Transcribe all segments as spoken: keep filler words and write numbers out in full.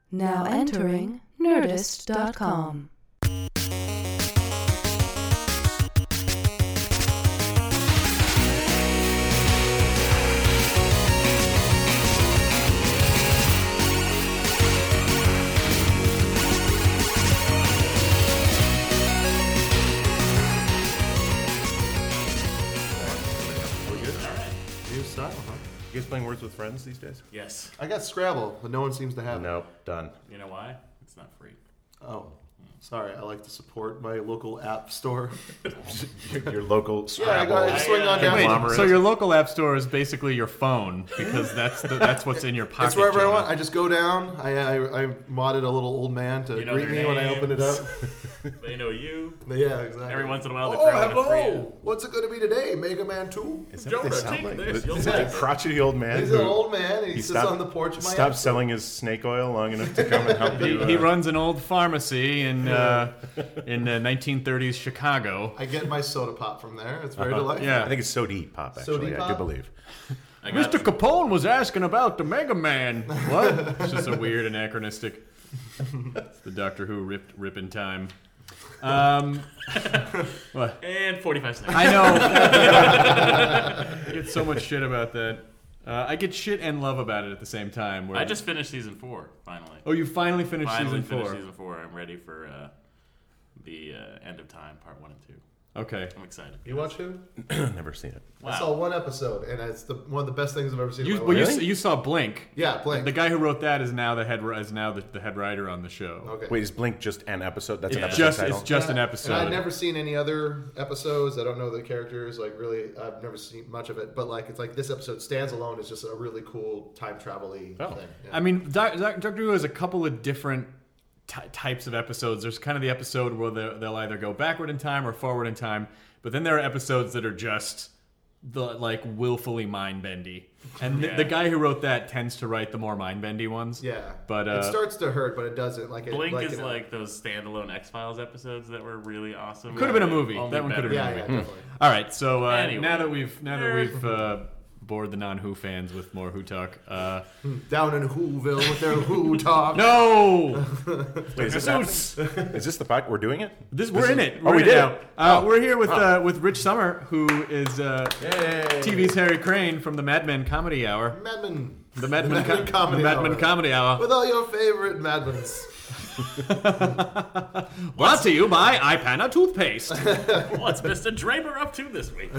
Now entering Nerdist dot com. You guys playing Words with Friends these days? Yes. I got Scrabble, but no one seems to have it. Nope, done. You know why? It's not free. Oh, sorry. I like to support my local app store. your, your local Scrabble. Yeah, I got I swing on down. Wait, so your local app store is basically your phone because that's the, that's what's in your pocket. It's wherever Jonah. I want. I just go down. I, I I modded a little old man to You know greet their me when I open it up. They know you. Yeah, exactly. Every once in a while, they Oh, throw in a free. hello. What's it going to be today? Mega Man two? Is that what they Jonah, sound take like? this. You'll Is like that it. a crotchety old man? He's who- an old man. And he, sits stopped- on the porch of my Stopped app store. selling his snake oil long enough to come and help you. He uh, runs an old pharmacy in uh, in uh, nineteen thirties Chicago. I get my soda pop from there. It's very uh-huh. delightful. Yeah. I think it's Soda Pop, actually. Soda I Pop? do believe. I got Mister Capone was asking about the Mega Man. What? It's just a weird anachronistic. It's the Doctor Who rip rip in time. Um, what? And forty-five seconds. I know. I get so much shit about that. Uh, I get shit and love about it at the same time. Where I just finished season four, finally. oh, you finally finished finally season finished four. season four. I'm ready for uh, the uh, end of time, part one and two. Okay. I'm excited. You watch who? Never seen it. Wow. I saw one episode, and it's the one of the best things I've ever seen. You, in my well, you, life. s- you saw Blink. Yeah, Blink. The guy who wrote that is now the head is now the, the head writer on the show. Okay. Wait, is Blink just an episode? That's an It's episode just title? it's just an Yeah, episode. And I've never seen any other episodes. I don't know the characters. Like really, I've never seen much of it. But like, it's like this episode stands alone. It's just a really cool time travel-y Oh. thing. Yeah. I mean, Doc- Doc- Doctor Who has a couple of different ty types of episodes. There's kind of the episode where they'll, they'll either go backward in time or forward in time. But then there are episodes that are just the like willfully mind bendy, and Yeah. the, the guy who wrote that tends to write the more mind bendy ones. yeah, but, uh, it starts to hurt, but it doesn't. Like it, Blink like, is you know, like those standalone X-Files episodes that were really awesome. Could have been a movie. Only That one could have been better. a Yeah, movie. yeah, definitely. All right, so uh, Anyway. now that we've now that we've uh, bored the non-Who fans with more Who talk, uh, Down in Whoville with their Who talk. no, Wait, is this, happening? Is this the pod? We're doing it? this we're in it. Oh, We're we in did it now. it. Uh, Oh. We're here with Oh. uh, with Rich Sommer, who is uh, Yay. T V's Harry Crane from the Mad Men Comedy Hour. Madman. The Mad Men, Mad Men Co- Comedy the Mad Men Hour. Comedy Hour. With all your favorite Madmans. Brought to you by iPana toothpaste. What's Mister Draper up to this week?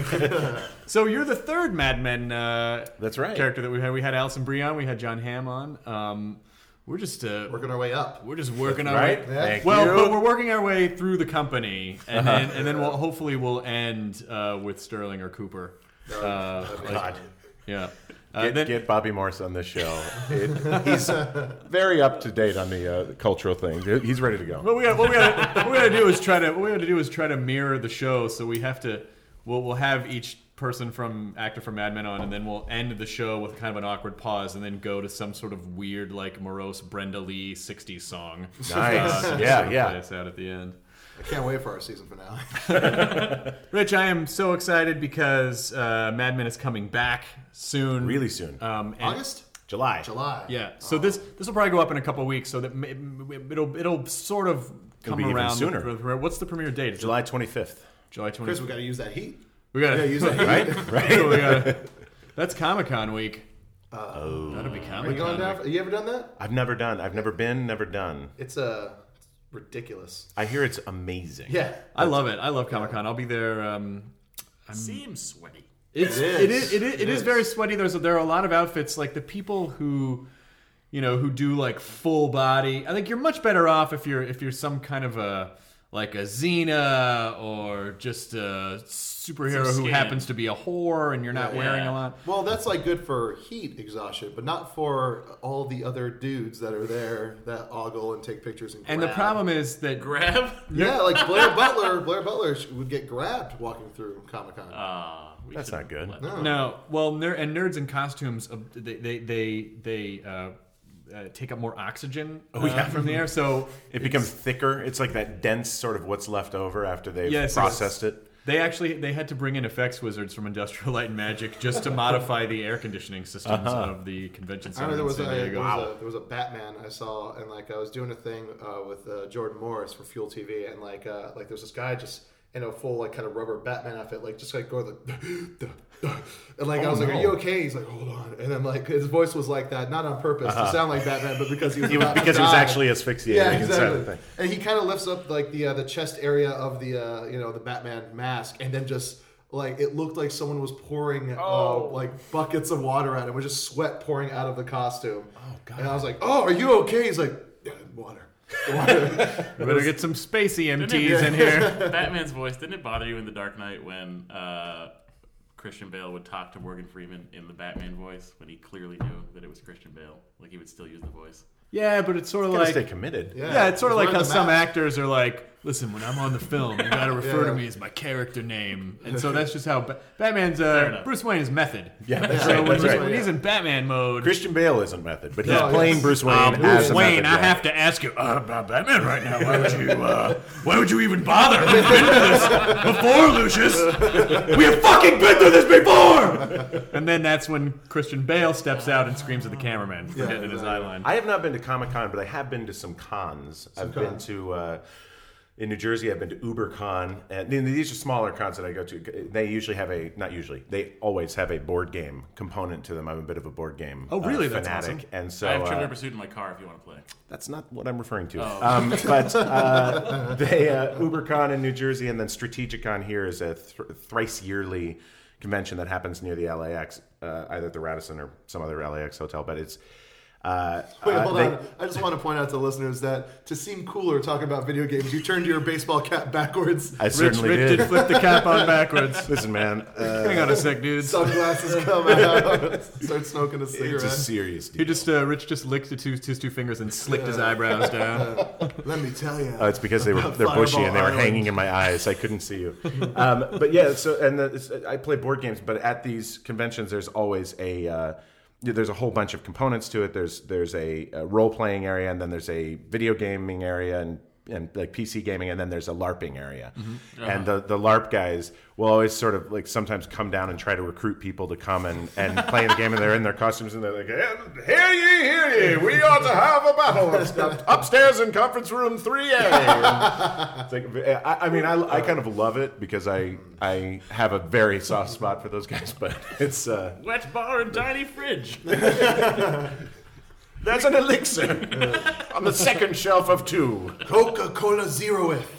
So you're the third Mad Men uh, That's right. character that we had. We had Alison Brie on. We had John Hamm on. Um, we're just uh, Working our way up. we're just working our Right? way. Yeah. Thank Well, you. but we're working our way through the company, and then and then we'll hopefully we'll end uh, with Sterling or Cooper. Uh, like- God. yeah. Uh, Get, then, get Bobby Morse on this show. It, he's very up to date on the uh, cultural thing. He's ready to go. what we got, what we got, what we got to do is try to what we got to do is try to mirror the show. So we have to we'll we'll have each person from actor from Mad Men on, and then we'll end the show with kind of an awkward pause, and then go to some sort of weird like morose Brenda Lee sixties song. Nice. Uh, to Yeah, sort of yeah. Play us out at the end. I can't wait for our season finale. Rich, I am so excited because uh, Mad Men is coming back soon. Really soon. Um, and- August? July. July. Yeah. So this this will probably go up in a couple of weeks, so that m- it'll it'll sort of come be even around sooner. the- what's the premiere date? Is it July twenty-fifth. July twenty. Chris, we got to use that heat. We got We got to use that heat. Right? Right? we gotta, that's Comic Con week. Oh. That'll be Are you Comic going Con down? week. For, you ever done that? I've never done. I've never been, never done. It's uh, ridiculous. I hear it's amazing. Yeah. I love it. I love Comic Con. I'll be there. Um, Seems sweaty. It's It it is. is it is, it It is is. very sweaty. There's there are a lot of outfits like the people who, you know, who do like full body. I think you're much better off if you're if you're some kind of a like a Xena or just a superhero Some who skin. happens to be a whore and you're not Yeah. wearing a lot. Well, that's like good for heat exhaustion, but not for all the other dudes that are there that ogle and take pictures and. And the grab. problem is that Grab? yeah, like Blair Butler, Blair Butler would get grabbed walking through Comic Con. Uh, we That's should not good. let- no. no, well, ner- and nerds in costumes, uh, they they they they uh, uh, take up more oxygen uh, Oh, yeah. from the air, so It becomes thicker. It's like that dense sort of what's left over after they've Yes, processed it. They actually they had to bring in effects wizards from Industrial Light and Magic just to modify the air conditioning systems Uh-huh. of the convention I center remember there in was, San a, Diego. there, was a, there was a Batman I saw, and like I was doing a thing uh, with uh, Jordan Morris for Fuel T V, and like uh, like there's this guy just in a full like kind of rubber Batman outfit, like just like going like, and like I Oh, was like, no. "Are you okay?" He's like, "Hold on," and then like his voice was like that, not on purpose to sound like Batman, but because he was He was, about to because he was die. actually asphyxiating Yeah, inside exactly. the thing. And he kind of lifts up like the uh, the chest area of the uh, you know the Batman mask, and then just like it looked like someone was pouring Oh. uh, like buckets of water at him, with just sweat pouring out of the costume. Oh, God. And I was like, "Oh, are you okay?" He's like, "Yeah, water." water. We better get some space E M Didn't Ts it- in here. Batman's voice, didn't it bother you in The Dark Knight when uh, Christian Bale would talk to Morgan Freeman in the Batman voice when he clearly knew that it was Christian Bale? Like he would still use the voice. Yeah, but it's sort of Gotta like stay committed. yeah, it's sort of he's like how wearing the some mask. actors are like, listen, when I'm on the film, you gotta refer to Yeah. me as my character name, and so that's just how ba- Batman's Fair uh, enough. Bruce Wayne is method. Yeah, that's So right. when, That's he's, right. when he's in Batman mode, Christian Bale isn't method, but he's No, playing yes. Bruce Wayne uh, as Bruce a Wayne, method I guy. have to ask you uh, about Batman right now. Why would you? Uh, why would you even bother? We've been through this before, Lucius. We have fucking been through this before. And then that's when Christian Bale steps out and screams at the cameraman for Yeah, getting in his eye exactly. line. I have not been to Comic Con, but I have been to some cons. I've been cons. to uh, in New Jersey. I've been to UberCon, and these are smaller cons that I go to. They usually have a not usually. They always have a board game component to them. I'm a bit of a board game Oh, really? uh, That's fanatic, awesome. and so I have uh, Trivial Pursuit in my car if you want to play. that's not what I'm referring to. Oh. Um, but uh, they uh, UberCon in New Jersey, and then Strategicon here is a th- thrice yearly convention that happens near the L A X, uh, either at the Radisson or some other L A X hotel. But it's uh, Wait, uh, hold they- on. I just want to point out to listeners that to seem cooler talking about video games, you turned your baseball cap backwards. I Rich, certainly Rich did. did flip the cap on backwards. Listen, man. Uh, Hang on a sec, dudes. Sunglasses come out. Start smoking a it's cigarette. a serious He deal. just uh, Rich just licked the two, his two fingers and slicked his eyebrows down. Let me tell you. Oh, it's because they were About they're bushy Fireball and they were Island. hanging in my eyes. I couldn't see you. Um, but yeah, so and the, it's, I play board games, but at these conventions, there's always a uh, there's a whole bunch of components to it. There's there's a, a role playing area, and then there's a video gaming area, and and like P C gaming, and then there's a LARPing area. And the the LARP guys will always sort of like sometimes come down and try to recruit people to come and, and play in the game, and they're in their costumes, and they're like, "And hear ye, hear ye, we ought to have a battle up- upstairs in conference room three A." It's like, I, I mean, I, I kind of love it because I I have a very soft spot for those guys, but it's uh, Wet bar and tiny fridge. there's an elixir on the second shelf of two. Coca-Cola Zero It.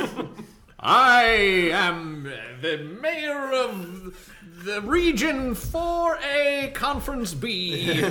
I am the mayor of the region four A Conference B.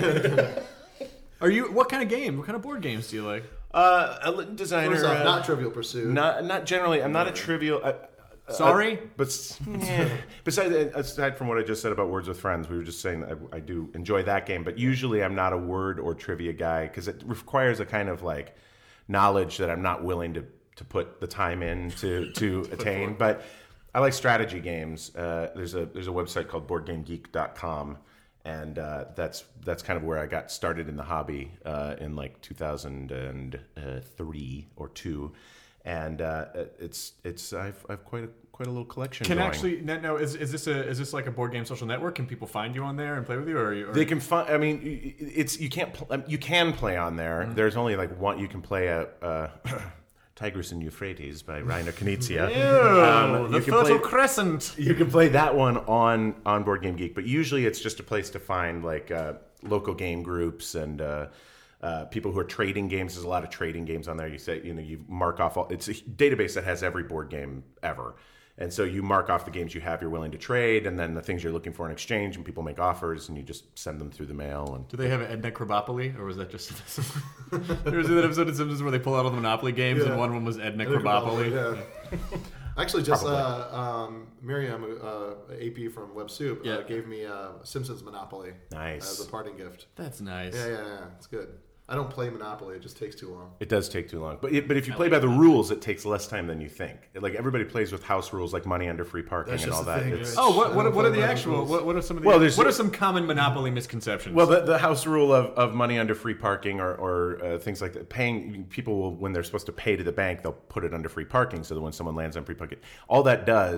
Are you? What kind of game? What kind of board games do you like? Uh, a designer, First off, uh, not Trivial Pursuit. not not generally. I'm not a trivial. Uh, Sorry? Uh, but s- yeah. besides, aside from what I just said about Words with Friends, we were just saying that I, I do enjoy that game. But usually, I'm not a word or trivia guy because it requires a kind of like knowledge that I'm not willing to to put the time in to to attain. But I like strategy games. Uh, there's a there's a website called board game geek dot com. And uh, that's that's kind of where I got started in the hobby uh, in like two thousand three or two, and uh, it's it's I've I've quite a quite a little collection. Can going. actually no, no is, is this a is this like a board game social network? Can people find you on there and play with you, or, are you, or They can find. I mean, it's you can't pl- um, you can play on there. Mm-hmm. There's only like one. You can play a. Uh, Tigris and Euphrates by Rainer Knizia. Ew, Um, the you can Fertile play- Crescent. You can play that one on on Board Game Geek, but usually it's just a place to find like uh, local game groups and uh, uh, people who are trading games. There's a lot of trading games on there. You say you know you mark off all. It's a database that has every board game ever, and so you mark off the games you have you're willing to trade, and then the things you're looking for in exchange. And people make offers, and you just send them through the mail. And Do they have an Edna Krabappoli, or was that just there was that episode of Simpsons where they pull out all the Monopoly games, Yeah. and one of them was Edna Edna Krabappoli? Krabappoli, yeah. Actually, just Probably. uh, um, Miriam, uh, A P from Web Soup, Yeah. uh, gave me uh, Simpsons Monopoly Nice. as a parting gift. That's nice. Yeah, yeah, yeah. It's good. I don't play Monopoly; it just takes too long. It does take too long, but it, but if you play by the rules, it takes less time than you think. Like everybody plays with house rules, like money under free parking That's and just all the that. thing, It's- right? Oh, what I what, don't what are play the by the actual rules. what, what are some of the Well, there's- what are some common Monopoly misconceptions? Well, the, the house rule of, of money under free parking or, or uh, things like that, paying people will, when they're supposed to pay to the bank, they'll put it under free parking so that when someone lands on free parking, all that does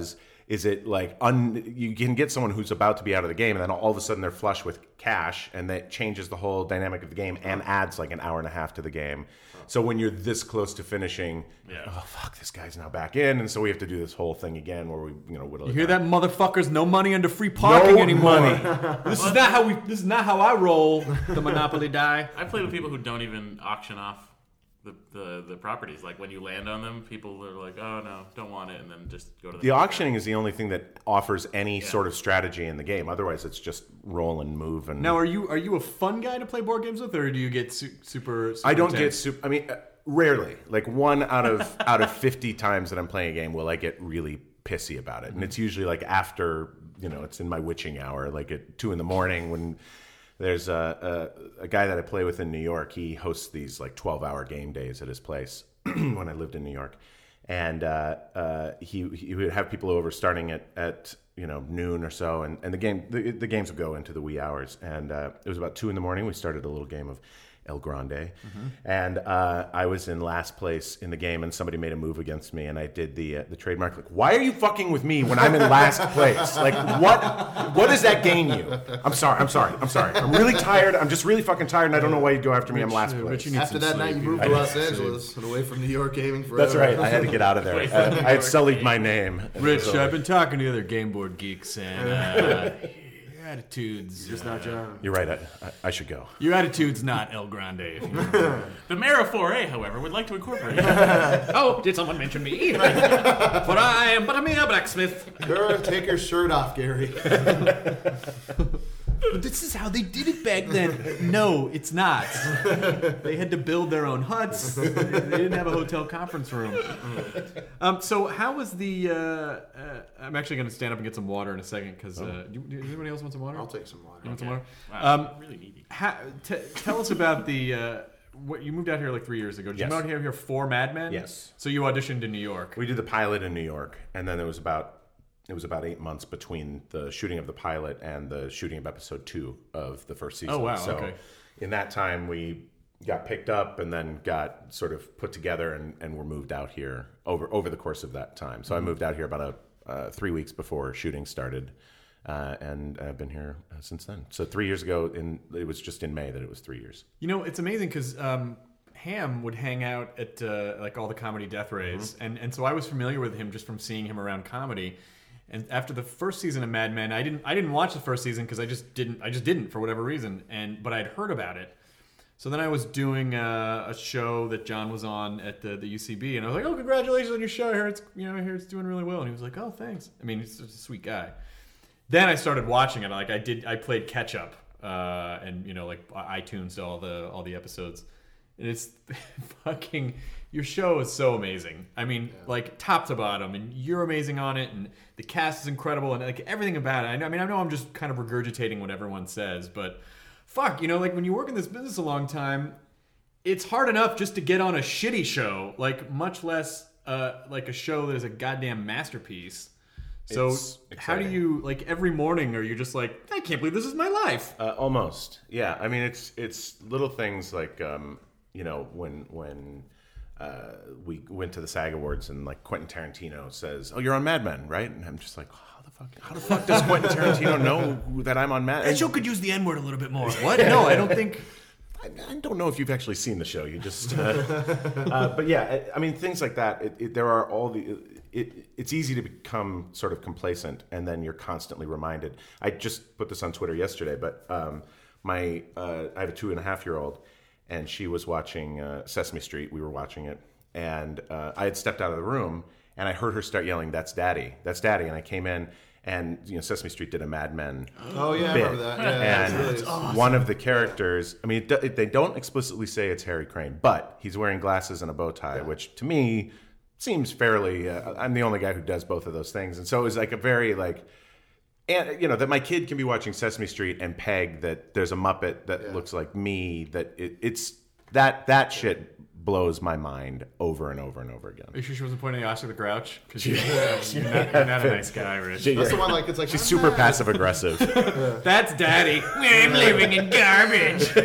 Is it like un, you can get someone who's about to be out of the game, and then all of a sudden they're flush with cash, and that changes the whole dynamic of the game and adds like an hour and a half to the game. So when you're this close to finishing, Yeah. oh fuck, this guy's now back in, and so we have to do this whole thing again where we, you know, whittle You it hear down. that, motherfuckers? No money under free parking No anymore. money. This is not how we. This is not how I roll the Monopoly die. I played with people who don't even auction off the, the, the properties. Like when you land on them, people are like, "Oh no, don't want it," and then just go to the, The auctioning is the only thing that offers any Yeah. sort of strategy in the game. Otherwise, it's just roll and move. And Now, are you are you a fun guy to play board games with, or do you get su- super, super? I don't get intense? super. I mean, uh, rarely. Like one out of out of fifty times that I'm playing a game will I get really pissy about it, and it's usually like after, you know, it's in my witching hour, like at two in the morning when there's a, a a guy that I play with in New York. He hosts these like twelve hour game days at his place when I lived in New York, and uh, uh, he he would have people over starting at at you know noon or so, and, and the game the, the games would go into the wee hours, and uh, it was about two in the morning. We started a little game of El Grande, mm-hmm. and uh, I was in last place in the game, and somebody made a move against me, and I did the uh, the trademark. Like, why are you fucking with me when I'm in last place? Like, what what does that gain you? I'm sorry, I'm sorry, I'm sorry. I'm really tired. I'm just really fucking tired, and I don't know why you'd go after me. I'm last uh, place. Rich, you need After some that night, you sleep. moved I to need Los some Angeles and away from New York gaming forever. That's right. I had to get out of there. I, I had sullied my name. Rich, I've been talking to the other game board geeks, and uh, your attitudes. Just uh, not John. You're right. I, I, I should go. Your attitude's not El Grande. If you know. The mayor of four A, however, would like to incorporate. Oh, did someone mention me? For I am but a mere blacksmith. Girl, take your shirt off, Gary. This is how they did it back then. No, it's not. They had to build their own huts. They didn't have a hotel conference room. Um, so how was the? Uh, uh, I'm actually going to stand up and get some water in a second because. Uh, do, does anybody else want some water? I'll take some water. You want some water? Wow, Um, really needy. Ha, t- tell us about the. Uh, what you moved out here like three years ago. Did Yes. you move out here, here for Mad Men? Yes. So you auditioned in New York. We did the pilot in New York, and then there was about it was about eight months between the shooting of the pilot and the shooting of episode two of the first season. Oh, wow, So okay. in that time, we got picked up and then got sort of put together and, and were moved out here over over the course of that time. So Mm-hmm. I moved out here about a uh, three weeks before shooting started, uh, and I've been here uh, since then. So three years ago, in it was just in May that it was three years. You know, it's amazing because um, Ham would hang out at uh, like all the comedy death rays, Mm-hmm. and and so I was familiar with him just from seeing him around comedy. And after the first season of Mad Men, I didn't I didn't watch the first season because I just didn't I just didn't for whatever reason. And but I'd heard about it. So then I was doing uh, a show that John was on at the, the U C B, and I was like, "Oh, congratulations on your show! I hear it's you know I hear it's doing really well." And he was like, "Oh, thanks." I mean, he's just a sweet guy. Then I started watching it. Like I did, I played catch up, uh, and you know, like iTunes all the all the episodes. And it's fucking your show is so amazing. I mean, yeah. like top to bottom, and you're amazing on it, and the cast is incredible, and like everything about it. I, know, I mean, I know I'm just kind of regurgitating what everyone says, but fuck, you know, like when you work in this business a long time, it's hard enough just to get on a shitty show, like much less uh, like a show that is a goddamn masterpiece. So It's how do exciting. you like every morning? Are you just like, I can't believe this is my life? Uh, almost, yeah. I mean, it's it's little things like um, you know when when uh, we went to the SAG Awards and like Quentin Tarantino says, "Oh, you're on Mad Men, right?" And I'm just like, how the fuck? How the fuck does Quentin Tarantino know that I'm on Mad? That show could use the N word a little bit more. What? No, I don't think. I, I don't know if you've actually seen the show. You just, uh, uh, but yeah, I, I mean, things like that. It, it, there are all the. It, it's easy to become sort of complacent, and then you're constantly reminded. I just put this on Twitter yesterday, but um, my uh, I have a two and a half year old, and she was watching uh, Sesame Street. We were watching it, and uh, I had stepped out of the room, and I heard her start yelling, "That's Daddy! That's Daddy!" And I came in. And you know, Sesame Street did a Mad Men Oh yeah, bit. I remember that. Yeah, and that's really- one of the characters, I mean, it, do- it, they don't explicitly say it's Harry Crane, but he's wearing glasses and a bow tie, which to me seems fairly. Uh, I'm the only guy who does both of those things, and so it was like a very like, and you know, that my kid can be watching Sesame Street and peg that there's a Muppet that Yeah. looks like me. That it, it's that that shit blows my mind over and over and over again. Are you sure she wasn't pointing at Oscar the Grouch? Because you're, you're, not, you're not a nice guy, Rich. She- That's the one like it's like She's I'm super not- passive aggressive. That's Daddy. I'm living in garbage.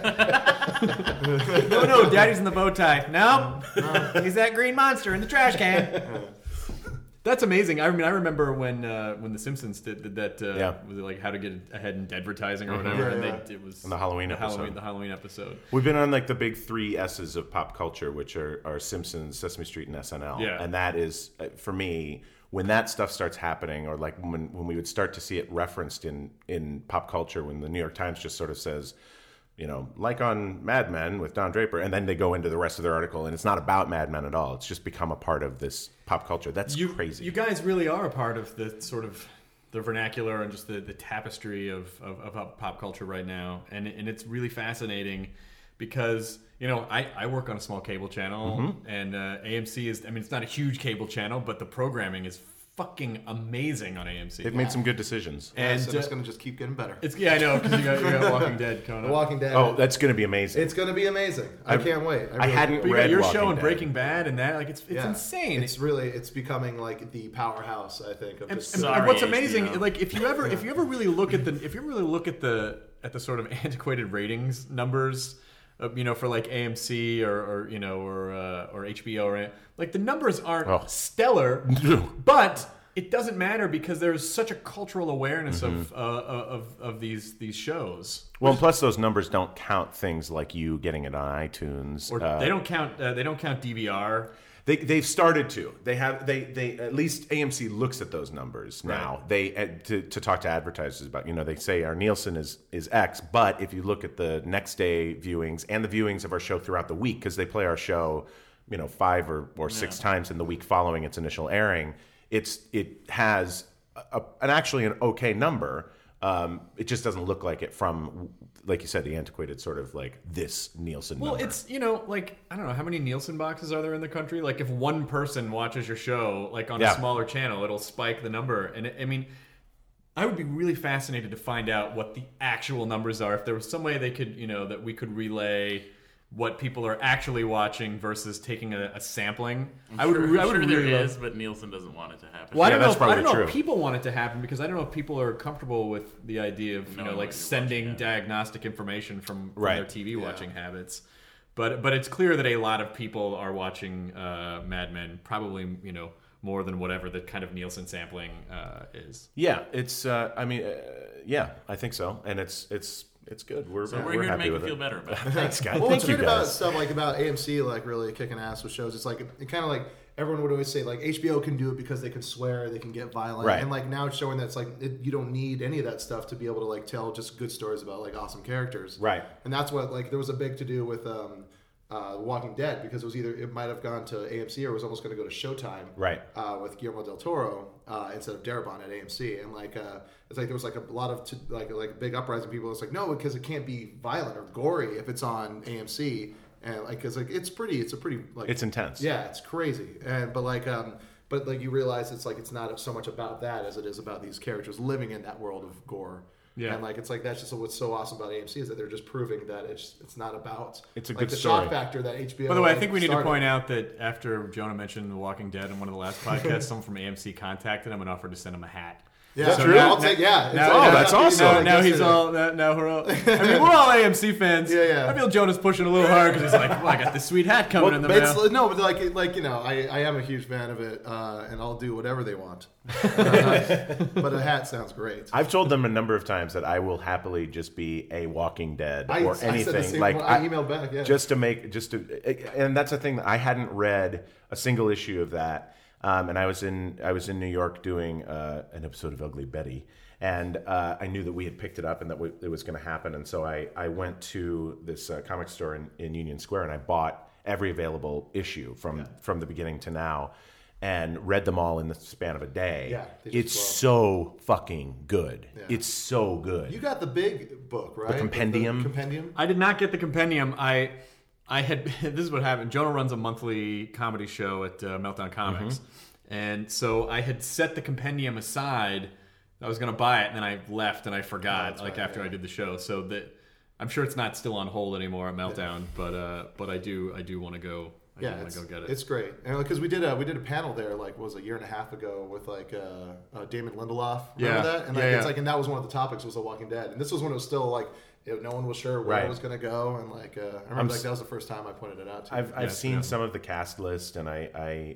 no, no, Daddy's in the bow tie. No, he's that green monster in the trash can. That's amazing. I mean, I remember when uh, when The Simpsons did, did that. Uh, Yeah. Was it like how to get ahead in advertising or Mm-hmm. whatever? Yeah, and yeah. they it was And the Halloween the episode. Halloween, the Halloween episode. We've been on like the big three S's of pop culture, which are, are Simpsons, Sesame Street, and S N L. Yeah. And that is, uh, for me, when that stuff starts happening, or like when when we would start to see it referenced in, in pop culture, when the New York Times just sort of says, you know, like on Mad Men with Don Draper, and then they go into the rest of their article, and it's not about Mad Men at all. It's just become a part of this pop culture. That's You, crazy. You guys really are a part of the sort of the vernacular and just the, the tapestry of, of, of pop culture right now. And, and it's really fascinating because, you know, I, I work on a small cable channel Mm-hmm. and uh, A M C is, I mean, it's not a huge cable channel, but the programming is fucking amazing on A M C. They've made some good decisions. and so it's uh, going to just keep getting better. it's, yeah, I know, because you got, you got Walking Dead coming The up. Walking Dead. Oh, that's going to be amazing. it's going to be amazing. I I've- can't wait. I really hadn't do. But you read got your Walking show and Dead. Breaking Bad and that, like, it's it's Yeah. insane. It's really it's becoming like the powerhouse. I think of And, just and Sorry, what's H B O. amazing, like if you ever if you ever really look at the if you really look at the at the sort of antiquated ratings numbers, uh, you know, for like A M C or, or you know or uh, or H B O or like the numbers aren't Oh. stellar, but it doesn't matter because there's such a cultural awareness of, uh, of of these these shows. Well, and plus those numbers don't count things like you getting it on iTunes. Or Uh, they don't count uh, they don't count D V R. They they've started to. They have they they at least A M C looks at those numbers now. They uh, to to talk to advertisers about, you know, they say our Nielsen is is X, but if you look at the next day viewings and the viewings of our show throughout the week, because they play our show, you know, five or, or six times in the week following its initial airing, it's it has a, an actually an okay number. Um, it just doesn't look like it from, like you said, the antiquated sort of like this Nielsen Well, number. it's, you know, like, I don't know, how many Nielsen boxes are there in the country? Like, if one person watches your show, like, on Yeah. a smaller channel, it'll spike the number. And, it, I mean, I would be really fascinated to find out what the actual numbers are. If there was some way they could, you know, that we could relay what people are actually watching versus taking a, a sampling. I would, Sure, I would sure really there love- is, but Nielsen doesn't want it to happen. Well, I Yeah, don't know. that's If, I don't probably know if true. people want it to happen because I don't know if people are comfortable with the idea of you Knowing know what like you're sending watching, yeah. diagnostic information from, from Right. their T V watching habits. But but it's clear that a lot of people are watching uh, Mad Men, probably you know more than whatever the kind of Nielsen sampling uh, is. Yeah, it's. Uh, I mean, uh, yeah, I think so, and it's it's it's good. We're So we're, we're here to happy make you with feel it. better about it. Thanks, guys. Well, Thank what's you good about guys. stuff like about A M C, like really kicking ass with shows. It's like it kind of like everyone would always say, like H B O can do it because they can swear, they can get violent, Right. and like now it's showing that it's like it, you don't need any of that stuff to be able to like tell just good stories about like awesome characters, Right. And that's what like there was a big to do with um, uh, Walking Dead because it was either it might have gone to A M C or it was almost going to go to Showtime, Right. Uh, with Guillermo del Toro uh, instead of Darabont at A M C, and like uh, it's like there was like a lot of t- like like big uprising people. It's like no, because it can't be violent or gory if it's on A M C, and like because like it's pretty, it's a pretty like It's intense. yeah, it's crazy, and but like um, but like you realize it's like it's not so much about that as it is about these characters living in that world of gore. Yeah. And like it's like that's just what's so awesome about A M C is that they're just proving that it's it's not about It's a like good the story. shock factor that H B O. By the way, I think we need to started. point out that after Jonah mentioned The Walking Dead in one of the last podcasts, someone from A M C contacted him and offered to send him a hat. Yeah, that so true? now I'll take yeah. Now, Oh, now- that's now- awesome. Now, now Like he's yesterday. all. Now, now we're all. I mean, we're all A M C fans. Yeah, yeah. I feel Jonah's pushing a little hard because he's like, well, I got this sweet hat coming Well, in the but it's, mail. no, but like, like you know, I, I am a huge fan of it, uh, and I'll do whatever they want. But a hat sounds great. I've told them a number of times that I will happily just be a Walking Dead I, or I said anything the same, like I emailed back. Yeah, just to make just to, and that's the thing that I hadn't read a single issue of that. Um, and I was in I was in New York doing uh, an episode of Ugly Betty, and uh, I knew that we had picked it up and that we, it was going to happen. And so I, I went to this uh, comic store in, in Union Square and I bought every available issue from from the beginning to now, and read them all in the span of a day. Yeah, they just it's flow. so fucking good. Yeah. It's so good. you got the big book, right? The- compendium? The compendium. I did not get the compendium. I, I had. This is what happened. Jonah runs a monthly comedy show at uh, Meltdown Comics, Mm-hmm. and so I had set the compendium aside. I was gonna buy it, and then I left, and I forgot. that's like right, after yeah. I did the show, so that I'm sure it's not still on hold anymore at Meltdown. But uh, but I do I do want to go. I Yeah, do want it's, to go get it. it's great, and because we did a we did a panel there like what was it, a year and a half ago with like uh, uh, Damon Lindelof. Remember Yeah. that? And like Yeah, it's yeah. like and that was one of the topics was The Walking Dead, and this was when it was still like you know, no one was sure where Right. it was going to go, and like uh, I remember I'm like s- that was the first time I pointed it out to you. I've I've Yeah, seen yeah. some of the cast list, and I, I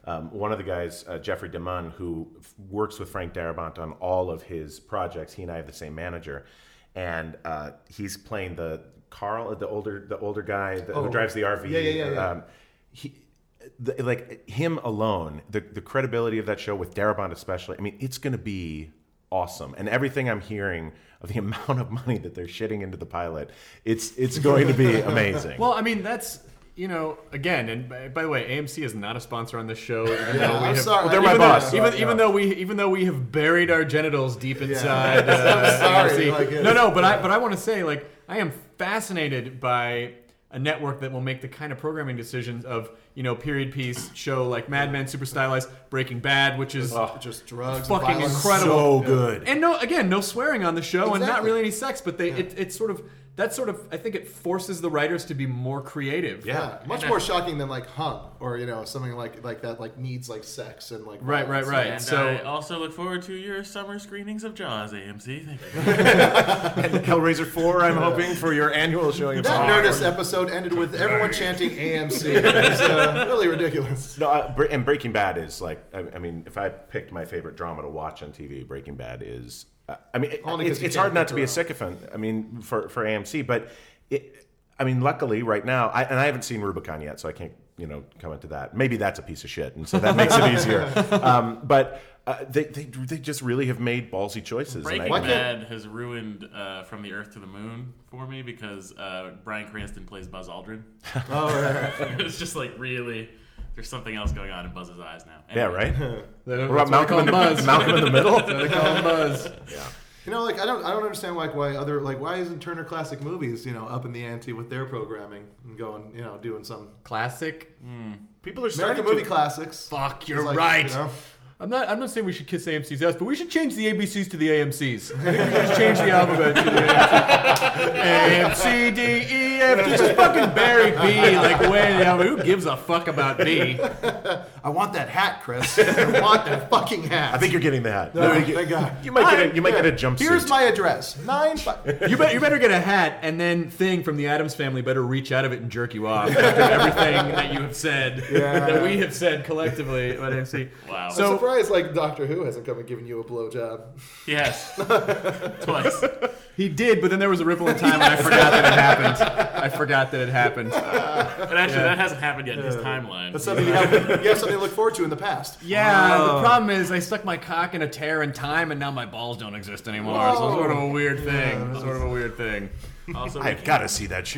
um, one of the guys, uh, Jeffrey DeMunn, who f- works with Frank Darabont on all of his projects. He and I have the same manager, and uh, he's playing the Carl, the older the older guy that, Oh. who drives the R V. Yeah, yeah, yeah, yeah. Um, he, the, like him alone, the the credibility of that show with Darabont especially. I mean, it's going to be awesome, and everything I'm hearing of the amount of money that they're shitting into the pilot, it's it's going to be amazing. Well, I mean, that's, you know, again, and by, by the way, A M C is not a sponsor on this show. Even Yeah, though we I'm have, sorry. Well, they're my even boss, Though, so, even, yeah. even though we even though we have buried our genitals deep inside. I'm Uh, sorry, A M C. like, it's- no, no, but I but I want to say, like, I am fascinated by a network that will make the kind of programming decisions of, you know, period piece show like Mad Men, super stylized, Breaking Bad, which is Just drugs, fucking and violence. incredible. so good. And no, again, no swearing on the show, and not Exactly. really any sex, but they it, it's sort of that sort of I think it forces the writers to be more creative. Yeah. Yeah, much more shocking than like Hung or you know something like like that like needs like sex and like Right, right, violence. right. And So- I also look forward to your summer screenings of Jaws, A M C. Thank you. And Hellraiser four, I'm hoping for your annual showing of That Saw. Nerdist episode ended with everyone chanting A M C. It was uh, really ridiculous. No, uh, Bre- and Breaking Bad is like, I, I mean, if I picked my favorite drama to watch on T V, Breaking Bad is, uh, I mean, it, Only 'cause it's, you it's can't hard not pick to be a around. sycophant, I mean, for, for A M C, but it, I mean, luckily right now, I, and I haven't seen Rubicon yet, so I can't, you know, comment to that. Maybe that's a piece of shit, and so that makes it easier. Um, but uh, they, they they just really have made ballsy choices. and Breaking I- Why can't- Bad has ruined uh, From the Earth to the Moon for me because uh, Bryan Cranston plays Buzz Aldrin. Oh, right, right. It's just like really, there's something else going on in Buzz's eyes now. yeah, Anyway. right? That's What about why they call Malcolm in, him the, Buzz. Malcolm in the Middle? They call him Buzz. You know, like I don't, I don't understand like why other, like why isn't Turner Classic Movies, you know, up in the ante with their programming and going, you know, doing some Classic. People are American starting movie to... classics. Fuck, you're It's like, right. you know, I'm not. I'm not saying we should kiss A M C's ass, but we should change the A B Cs to the A M Cs. I think we should just change the alphabet to the A M C. A M C, D, E, F. Just fucking bury B. Like, way down. Who gives a fuck about B? I want that hat, Chris. I want that fucking hat. I think you're getting the hat. No, I think you- thank God. You might get a, you might Yeah. get a jumpsuit. Here's my address. Nine. Five. You, bet, you better get a hat, and then Thing from the Addams Family better reach out of it and jerk you off after everything that you have said, Yeah. that we have said collectively about A M C. Wow. I'm So- surprised like Doctor Who hasn't come and given you a blowjob. Yes. Twice. He did, but then there was a ripple in time, and I forgot that it happened. I forgot that it happened. But actually, that hasn't happened yet in his timeline. That's something you have, you have something to look forward to in the past. Yeah, the problem is I stuck my cock in a tear in time, and now my balls don't exist anymore. So it's sort of a weird thing. It's sort of a weird thing. Also, I've got to see that show.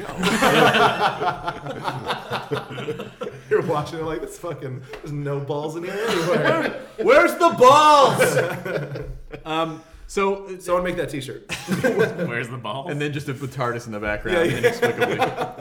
You're watching it like this fucking. There's no balls in here anywhere. Where's the balls? um. So, Someone make that T-shirt. where's the ball? and then just a TARDIS in the background, Yeah, yeah. inexplicably.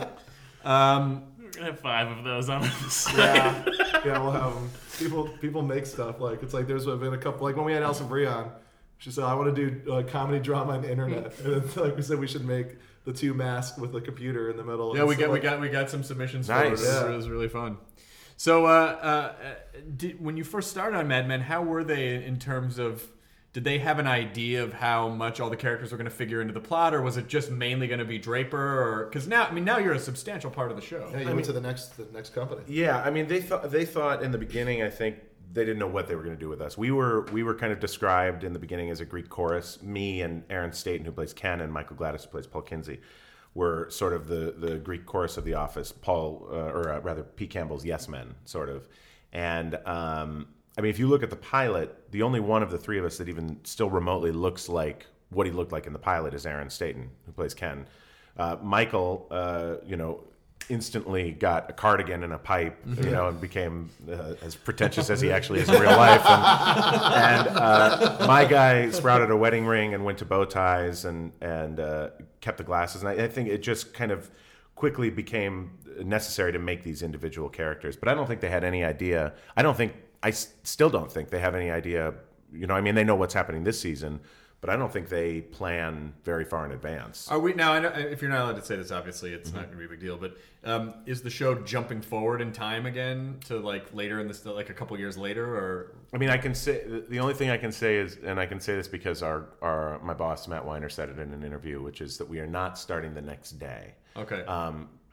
Um. We're gonna have five of those on this. Yeah, yeah, we'll have them. People, people make stuff like it's like there's been a couple like when we had Alison Brie on. She said, "I want to do uh, comedy drama on the internet," and it's like we said we should make the two masked with a computer in the middle. Yeah, And we so, got we like, got we got some submissions for it. It Nice. was, Yeah. it was really fun. So, uh, uh, did, when you first started on Mad Men, how were they in terms of? Did they have an idea of how much all the characters were going to figure into the plot, or was it just mainly going to be Draper? Or because now, I mean, now you're a substantial part of the show. Yeah, you went to the next the next company. Yeah, I mean, they thought they thought in the beginning. I think they didn't know what they were going to do with us. We were we were kind of described in the beginning as a Greek chorus. Me and Aaron Staten, who plays Ken, and Michael Gladys, who plays Paul Kinsey, were sort of the the Greek chorus of The Office. Paul, uh, or uh, rather, P. Campbell's Yes Men, sort of. And um, I mean, if you look at the pilot, the only one of the three of us that even still remotely looks like what he looked like in the pilot is Aaron Staten, who plays Ken. Uh, Michael, uh, you know, instantly got a cardigan and a pipe, you know, and became uh, as pretentious as he actually is in real life. And, and uh, my guy sprouted a wedding ring and went to bow ties and and uh, kept the glasses. And I, I think it just kind of quickly became necessary to make these individual characters. But I don't think they had any idea. I don't think. I s- still don't think they have any idea. You know, I mean, they know what's happening this season, but I don't think they plan very far in advance. Are we now? I know, if you're not allowed to say this, obviously it's not going to be a big deal. But um, is the show jumping forward in time again to like later in this, like a couple years later, or I mean, I can say the only thing I can say is, and I can say this because our, our my boss Matt Weiner said it in an interview, which is that we are not starting the next day. okay? Um,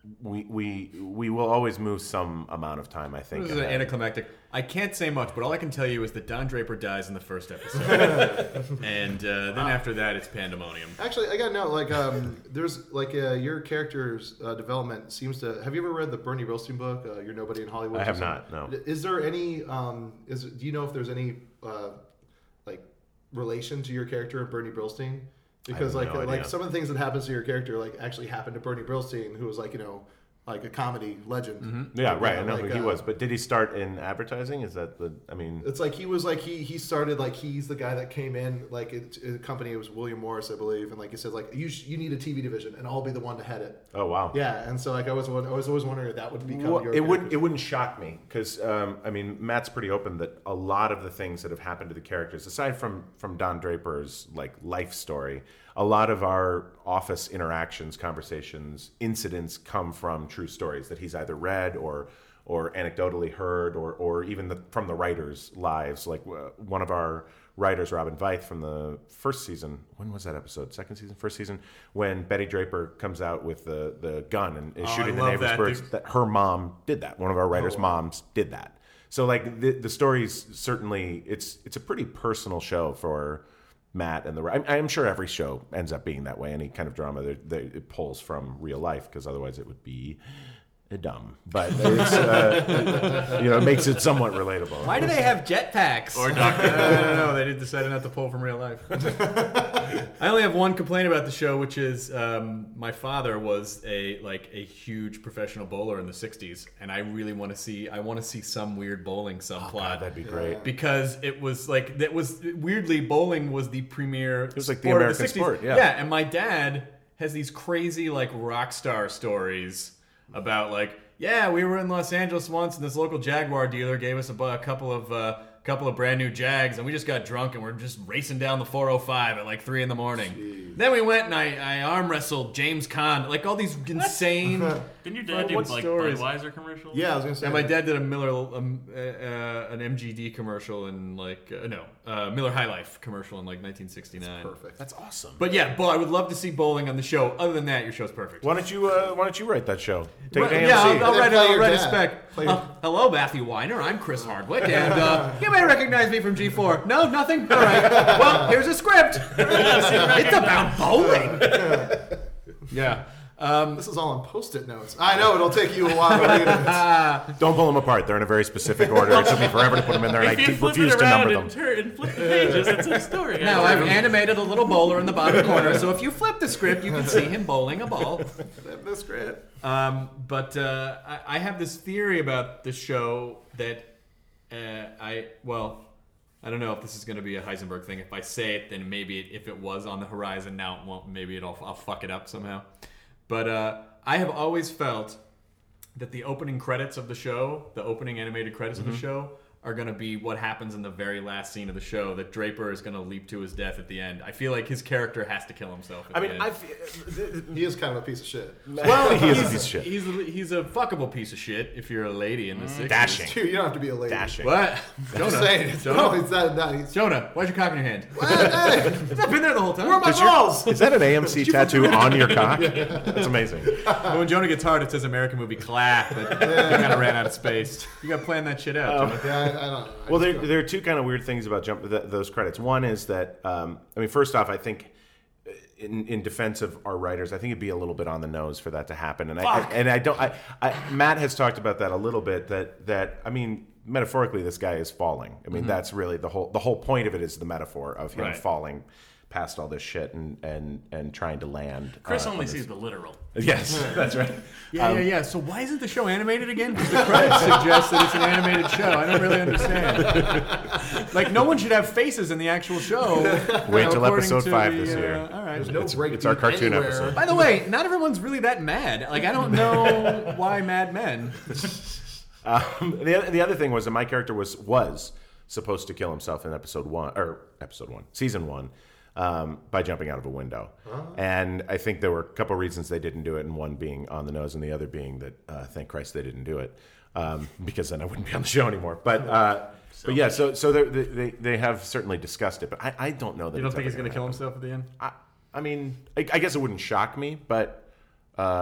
we we we will always move some amount of time, I think. This is an ahead. anticlimactic. I can't say much, but all I can tell you is that Don Draper dies in the first episode, and uh, then after that, it's pandemonium. Actually, I gotta know, like, um, there's like uh, your character's uh, development seems to. Have you ever read the Bernie Brillstein book, uh, You're Nobody in Hollywood? I have not. No. Is there any? Um, is do you know if there's any uh, like relation to your character and Bernie Brillstein? Because I like have no uh, like idea. some of the things that happens to your character like actually happened to Bernie Brillstein, who was like you know like a comedy legend. Yeah, right. I You know like, who he uh, was, but did he start in advertising? Is that the? I mean, It's like he was like he he started like he's the guy that came in like it, a company. It was William Morris, I believe, and like he said like you sh- you need a T V division, and I'll be the one to head it. oh wow. Yeah, and so like I was I was always wondering if that would become Well, your it wouldn't. character. It wouldn't shock me because um, I mean, Matt's pretty open that a lot of the things that have happened to the characters, aside from from Don Draper's like life story, a lot of our office interactions, conversations, incidents come from true stories that he's either read or or anecdotally heard, or or even the, from the writers' lives. Like uh, one of our writers, Robin Veith, from the first season. When was that episode? Second season, first season, when Betty Draper comes out with the the gun and is Oh, shooting I the love neighbor's that. birds. That her mom did that. One of our writers' moms did that. So like the the story's certainly it's it's a pretty personal show for Matt and the. I'm, I'm sure every show ends up being that way. Any kind of drama that, that it pulls from real life, because otherwise it would be dumb. But it's, uh, you know, it makes it somewhat relatable. Why do they have jetpacks? Or Doctor I don't know. They decided not to pull from real life. I only have one complaint about the show, which is um, my father was a like a huge professional bowler in the sixties, and I really want to see. I want to see some weird bowling subplot. Oh, God, that'd be great. Because it was like that was weirdly bowling was the premier. It was like the American sport, yeah. Yeah, and my dad has these crazy like rock star stories about like, yeah, we were in Los Angeles once, and this local Jaguar dealer gave us a, bu- a couple of uh, couple of brand new Jags, and we just got drunk and we're just racing down the four oh five at like three in the morning. Jeez. Then we went and I, I arm wrestled James Caan, like all these insane. Didn't your dad do What like stories? Budweiser commercials? Yeah, I was gonna say. And my dad did a Miller, um, uh, uh, an M G D commercial in like uh, no uh, Miller High Life commercial in like nineteen sixty-nine. Perfect. That's awesome. But yeah, Bo, I would love to see bowling on the show. Other than that, your show's perfect. Why don't you uh, Why don't you write that show? Take it to Right, A M C. yeah, I'll, I'll Then write, play I'll your write a dad. spec. Play Uh, your- hello, Matthew Weiner. I'm Chris Hardwick, and uh, you may recognize me from G four. No, nothing. All right. Well, here's a script. It's about bowling. Yeah. Um, This is all on post-it notes. I know it'll take you a while to read it. Don't pull them apart. They're in a very specific order. It took me forever to put them in there, and I If you do- flip refuse it to around number and, them. turn, and flip the pages, it's a story. now I've animated a little bowler in the bottom corner, so if you flip the script, you can see him bowling a ball. That's great. Um, but uh, I, I have this theory about the show that uh, I well, I don't know if this is going to be a Heisenberg thing. If I say it, then maybe it, if it was on the horizon now, it won't. Maybe it'll I'll fuck it up somehow. But uh, I have always felt that the opening credits of the show, the opening animated credits of the show, are going to be what happens in the very last scene of the show. That Draper is going to leap to his death at the end. I feel like his character has to kill himself. At I the mean, end. I. fe- He is kind of a piece of shit. Well, He is a he's, piece of shit. He's a, he's a fuckable piece of shit if you're a lady in the sixties. Dashing. Dude, you don't have to be a lady. Dashing. What? I'm just saying. It's, Jonah. no, it's not. not he's, Jonah, why'd you cock in your hand? hey, I've been there the whole time. where are my Does your- balls? Is that an A M C tattoo on your cock? That's amazing. But when Jonah gets hard, it says American movie clap, but he kind of ran out of space. You got to plan that shit out, Jonah. Yeah, I, I don't know. I Well, just there, don't- there are two kind of weird things about jump th- those credits. One is that, um, I mean, first off, I think in, in defense of our writers, I think it'd be a little bit on the nose for that to happen. And I, I and I don't. I, I Matt has talked about that a little bit. That that I mean, metaphorically, this guy is falling. I mean, that's really the whole the whole point of it is the metaphor of him Right. falling past all this shit and and and trying to land. Chris uh, only on sees the literal. this- Yes, that's right. Yeah, yeah, yeah. So why isn't the show animated again? Because the credits suggest that it's an animated show. I don't really understand. Like, no one should have faces in the actual show. Wait till according episode to five the, this year. uh, all right. There's no It's, break it's our beat cartoon anywhere. episode. By the way, not everyone's really that mad. Like, I don't know why Mad Men. Um, the the other thing was that my character was was supposed to kill himself in episode one or episode one, season one, um, by jumping out of a window. And I think there were a couple reasons they didn't do it, and one being on the nose, and the other being that uh, thank Christ they didn't do it, um, because then I wouldn't be on the show anymore. But uh, but yeah, so so they're- they they they have certainly discussed it, but I, I don't know that. You don't it's think ever he's going to gonna kill happen. himself at the end? I, I mean, I, I guess it wouldn't shock me, but uh,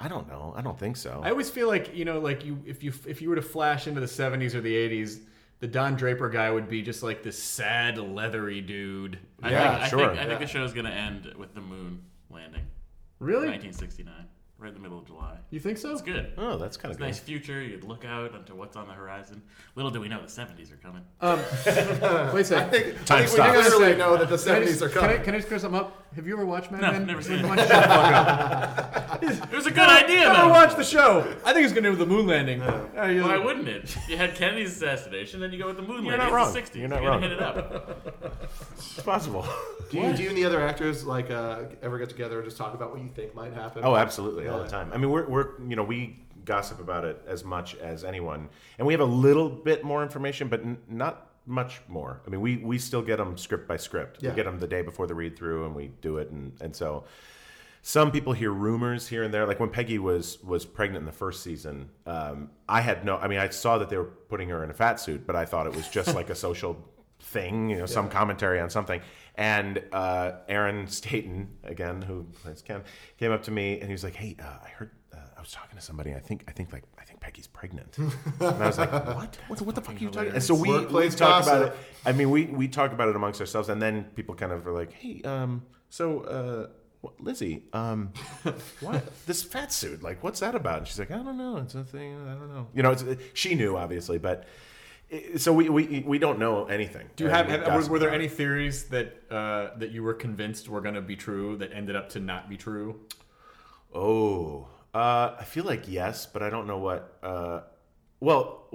I don't know. I don't think so. I always feel like, you know, like you if you if you were to flash into the seventies or the eighties, the Don Draper guy would be just like this sad, leathery dude. I Yeah, think, sure. I think, I think Yeah. the show's going to end with the moon landing. Really? nineteen sixty-nine, right in the middle of July. You think so? It's good. oh, that's kind It's of a good. nice future. You could look out onto what's on the horizon. Little do we know the seventies are coming. Um, wait a second. I think, Time I think we stops. literally know that the Can I, seventies just, are can, I, coming. can I just clear something up? Have you ever watched Mad No, Men? never seen it. Why don't you shut the fuck up? It was a good idea, Never though. watched the show. I think it's going to do with the moon landing. Uh, you- Why wouldn't it? You had Kennedy's assassination, then you go with the moon You're landing. not It's wrong. the sixties. You're not You're gonna wrong. hit it up. It's possible. Do you, do you and the other actors like uh, ever get together and just talk about what you think might happen? Oh, absolutely, all the Yeah. time. I mean, we're, we're you know we gossip about it as much as anyone, and we have a little bit more information, but n- not much more. I mean, we we still get them script by script. Yeah. We get them the day before the read through, and we do it, and and so. Some people hear rumors here and there. Like when Peggy was was pregnant in the first season, um, I had no. I mean, I saw that they were putting her in a fat suit, but I thought it was just like a social thing, you know, some commentary on something. And uh, Aaron Staten, again, who plays Ken, came up to me and he was like, "Hey, uh, I heard uh, I was talking to somebody. I think I think like I think Peggy's pregnant." And I was like, "What? What, what the fuck are you talking?" And so we, we Workplace talk about gossip. it. I mean, we we talk about it amongst ourselves, and then people kind of are like, "Hey, um, so." Uh, What, Lizzie, um, what this fat suit? Like, what's that about? And she's like, I don't know. It's a thing. I don't know. You know, it's, she knew obviously, but it, so we, we we don't know anything. Do you Uh, have, we have were, gossip were there about any it. theories that uh, that you were convinced were going to be true that ended up to not be true? Oh, uh, I feel like yes, but I don't know what. Uh, well,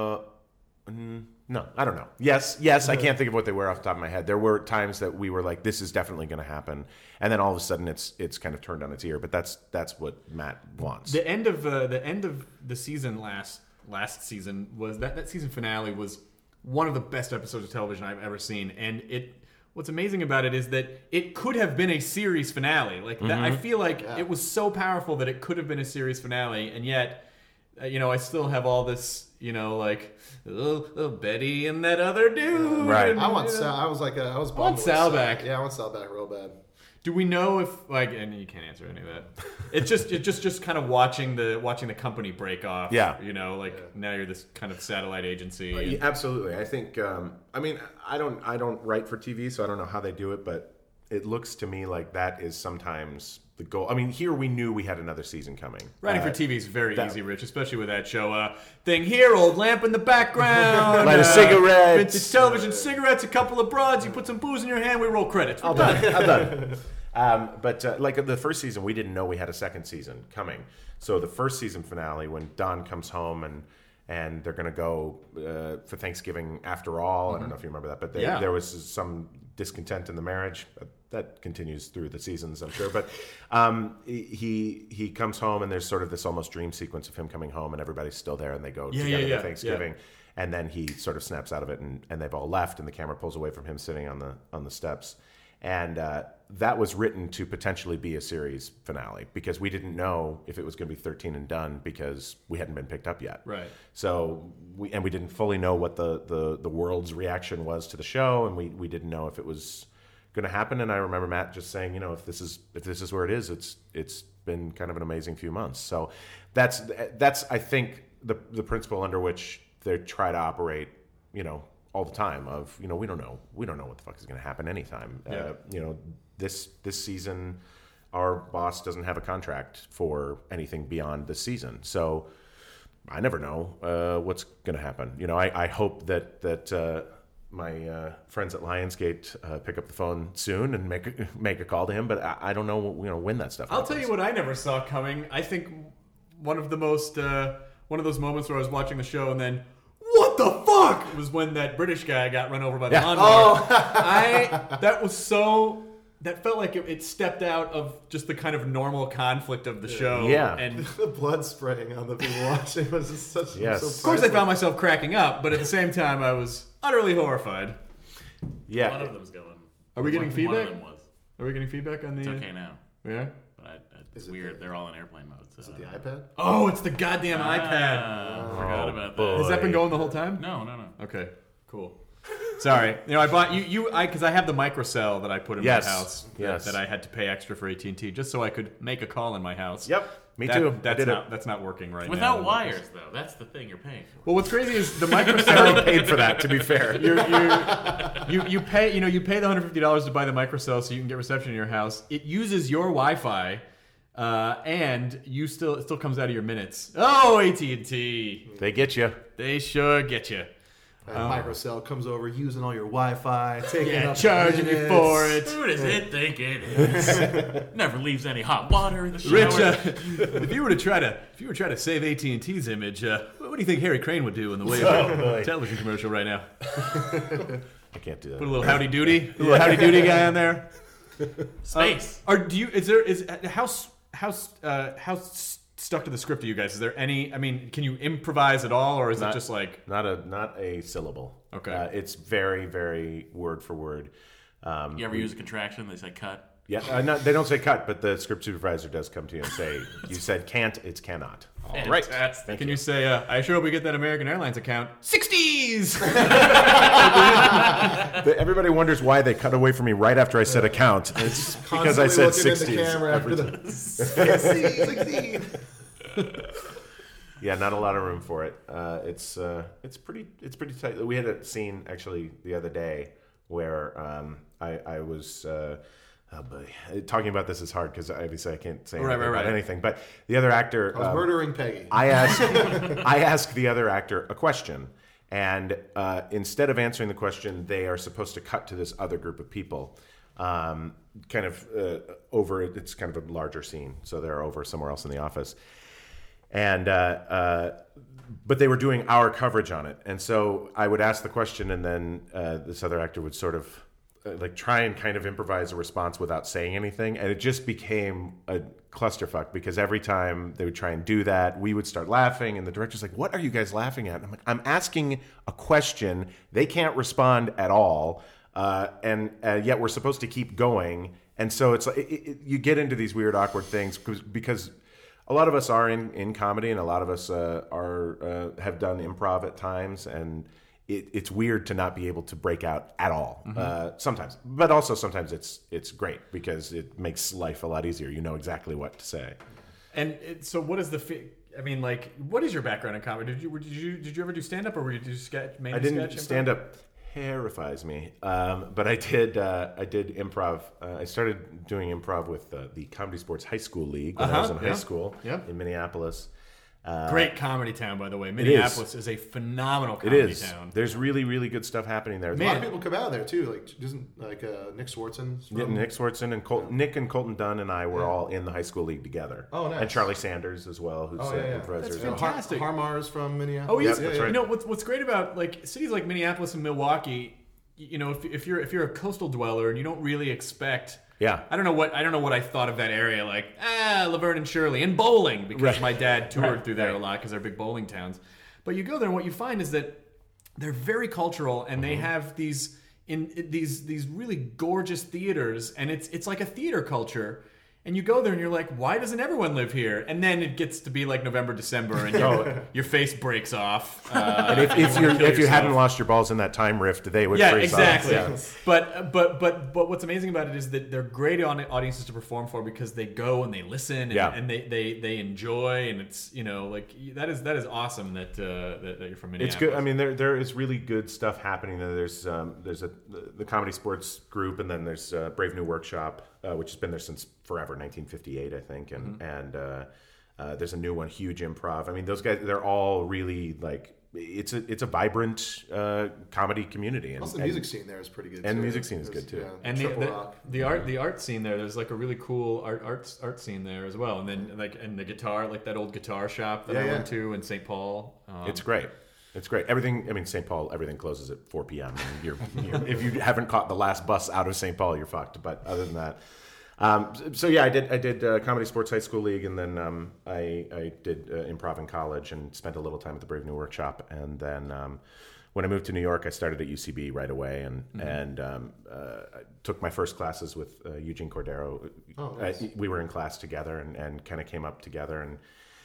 uh, mm, no, I don't know. Yes, yes, I can't think of what they were off the top of my head. There were times that we were like, "This is definitely going to happen," and then all of a sudden, it's it's kind of turned on its ear. But that's that's what Matt wants. The end of uh, the end of the season last last season was that that season finale was one of the best episodes of television I've ever seen, and it. What's amazing about it is that it could have been a series finale. Like that, I feel like Yeah. it was so powerful that it could have been a series finale, and yet, uh, you know, I still have all this, you know, like oh, oh, Betty and that other dude. Right. and, I want you know. Sal. I was like, uh, I was. I want bummed with Sal back. Yeah, I want Sal back real bad. Do we know if like and you can't answer any of that. It's just it's just just kind of watching the watching the company break off. Yeah. You know, like now you're this kind of satellite agency. Yeah, and- absolutely. I think. Um, I mean, I don't. I don't write for T V, so I don't know how they do it, but it looks to me like that is sometimes the goal. I mean, here we knew we had another season coming. Writing Uh, for T V is very that- easy, Rich, especially with that show. Uh, thing here, old lamp in the background. Light a uh, cigarette. Vintage television, cigarettes, a couple of broads. You put some booze in your hand. We roll credits. We're I'm done. done. I'm done. Um, but uh, like the first season, we didn't know we had a second season coming. So the first season finale, when Don comes home and and they're going to go uh, for Thanksgiving after all. I don't know if you remember that, but they, Yeah. there was some discontent in the marriage. That continues through the seasons, I'm sure. But um, he he comes home and there's sort of this almost dream sequence of him coming home and everybody's still there and they go Yeah, together yeah, yeah, to Thanksgiving. And then he sort of snaps out of it and, and they've all left and the camera pulls away from him sitting on the on the steps. And uh, that was written to potentially be a series finale because we didn't know if it was going to be thirteen and done because we hadn't been picked up yet. Right. So we and we didn't fully know what the, the, the world's reaction was to the show, and we, we didn't know if it was going to happen. And I remember Matt just saying, you know, if this is if this is where it is, it's it's been kind of an amazing few months. So that's that's I think the the principle under which they try to operate, you know, all the time of, you know, we don't know. We don't know what the fuck is going to happen anytime. Yeah. Uh, you know, this this season, our boss doesn't have a contract for anything beyond this season. So I never know uh, what's going to happen. You know, I, I hope that that uh, my uh, friends at Lionsgate uh, pick up the phone soon and make a, make a call to him. But I, I don't know, you know, when that stuff I'll happens. tell you what I never saw coming. I think one of the most uh, one of those moments where I was watching the show and then, what the fuck, was when that British guy got run over by the Yeah. lawnmower. Oh. I that was so that felt like it, it stepped out of just the kind of normal conflict of the show. Yeah. And The blood spraying on the people watching was just such. Yes. So Of of course I priceless. found myself cracking up, but at the same time I was utterly horrified. Yeah. One of them's going. Are we getting One- feedback? One of them was. Are we getting feedback on the? It's okay now, Yeah. but I, I, it's Is it weird. the- They're all in airplane mode. So Is it I the don't know. iPad? Oh, it's the goddamn iPad. Ah, forgot Oh, about boy. that. Has that been going the whole time? No, no, no. Okay, cool. Sorry, you know I bought you you I because I have the microcell that I put in Yes, my house that- yes. that I had to pay extra for A T and T just so I could make a call in my house. Yep. Me That- too. I That's did not it. that's not working right Without now. wires, though. That's the thing you're paying for. Well, what's crazy is the I microcell. already paid for that. To be fair, you're, you're, you you pay you know you pay the one hundred fifty dollars to buy the microcell so you can get reception in your house. It uses your Wi-Fi, uh, and you still it still comes out of your minutes. Oh, A T and T, they get you. they sure get you. And microcell comes over using all your Wi-Fi, taking Yeah, up charging you minutes. for it. Who does it think it is? Never leaves any hot water in the shower. Rich, uh, if you were to try to if you were to try to save A T and T's image, uh, what do you think Harry Crane would do in the way of a television commercial right now? I can't do that. Put a little howdy doody, a little howdy doody guy on there. Space. Are do you is there is how s- how s- uh, how s- stuck to the script are you guys? Is there any? I mean, can you improvise at all, or is Not- it just like Not a not a syllable. Okay. Uh, it's very very word for word. Um, You ever use a contraction? They say cut. Yeah, uh, not, they don't say cut, but the script supervisor does come to you and say, "You said can't, it's cannot." All right? Fantastic. Can you say, uh, "I sure hope we get that American Airlines account"? Sixties. The- Everybody wonders why they cut away from me right after I said account. It's because I Constantly said looking at the sixties. camera after the sixty, sixty. Yeah, not a lot of room for it. Uh, it's uh, it's pretty it's pretty tight. We had a scene actually the other day where um, I I was. Uh, Oh boy. Talking about this is hard because obviously I can't say Right, anything right, about right. anything. But the other actor, I was um, murdering Peggy. I asked I asked the other actor a question, and uh, instead of answering the question, they are supposed to cut to this other group of people, um, kind of uh, over. It's kind of a larger scene, so they're over somewhere else in the office, and. Uh, uh, but they were doing our coverage on it, and so I would ask the question, and then uh, this other actor would sort of. Uh, like try and kind of improvise a response without saying anything, and it just became a clusterfuck because every time they would try and do that, we would start laughing, and the director's like, "What are you guys laughing at?" And I'm like, "I'm asking a question. They can't respond at all, uh, and uh, yet we're supposed to keep going." And so it's like it, it, you get into these weird, awkward things because because a lot of us are in, in comedy, and a lot of us uh, are uh, have done improv at times, and. It, it's weird to not be able to break out at all Mm-hmm. uh, sometimes, but also sometimes it's it's great because it makes life a lot easier. You know exactly what to say. And it, so, what is the? Fi- I mean, like, what is your background in comedy? Did you did you did you ever do stand up, or were you just sketch? Mainly I didn't sketch, improv? stand up terrifies me, um, but I did uh, I did improv. Uh, I started doing improv with uh, the Comedy Sports High School League when I was in Uh-huh, yeah. high school Yep. in Minneapolis. Uh, Great comedy town, by the way. Minneapolis is. a phenomenal It comedy is. town. There's really really good stuff happening there. A lot of people come out of there too. Like doesn't like uh, Nick Swartzen? Yeah, Nick Swartzen and Colton, Nick and Colton Dunn and I were Yeah. all in the high school league together. Oh, nice. And Charlie Sanders as well, who's Oh, an yeah, yeah. improviser. That's as well. fantastic. Har- Harmar's from Minneapolis. Oh, he's, Yeah, that's right. You know what's what's great about like cities like Minneapolis and Milwaukee. You know, if, if you're if you're a coastal dweller and you don't really expect. Yeah. I don't know what I don't know what I thought of that area. Like ah, Laverne and Shirley and bowling because Right. my dad toured Right, through there right. a lot because they're big bowling towns. But you go there and what you find is that they're very cultural and they have these in these these really gorgeous theaters and it's it's like a theater culture. And you go there and you're like, why doesn't everyone live here? And then it gets to be like November, December, and your, your face breaks off. Uh, And if, if, you you're, wanna kill if you hadn't yourself. lost your balls in that time rift, they would Yeah, freeze exactly. off. Yeah. But but but but what's amazing about it is that they're great on audiences to perform for because they go and they listen and, Yeah. and they, they they enjoy and it's you know like that is that is awesome that uh, that, that you're from Minneapolis. It's good. I mean, there there is really good stuff happening there. There's um, there's a the, the Comedy Sports group, and then there's uh, Brave New Workshop, uh, which has been there since forever, nineteen fifty-eight, I think, and and uh, uh, there's a new one, Huge Improv. I mean, those guys, they're all really like it's a it's a vibrant uh, comedy community, and, Also, the and- music scene there is pretty good. and too. the music scene is There's- good, too. Yeah, and the, Triple the, Rock. the art the art scene there there's like a really cool art art art scene there as well and then like and the guitar like that old guitar shop that Yeah, I yeah. went to in Saint Paul um, It's great. It's great. Everything. I mean, Saint Paul. Everything closes at four p.m. and You're, you're, if you haven't caught the last bus out of Saint Paul, you're fucked. But other than that, um, so yeah, I did. I did uh, Comedy Sports High School League, and then um, I I did uh, improv in college, and spent a little time at the Brave New Workshop, and then. Um, When I moved to New York, I started at U C B right away, and Mm-hmm. and um, uh, I took my first classes with uh, Eugene Cordero. Oh, nice. Uh, we were in class together, and, and kind of came up together, and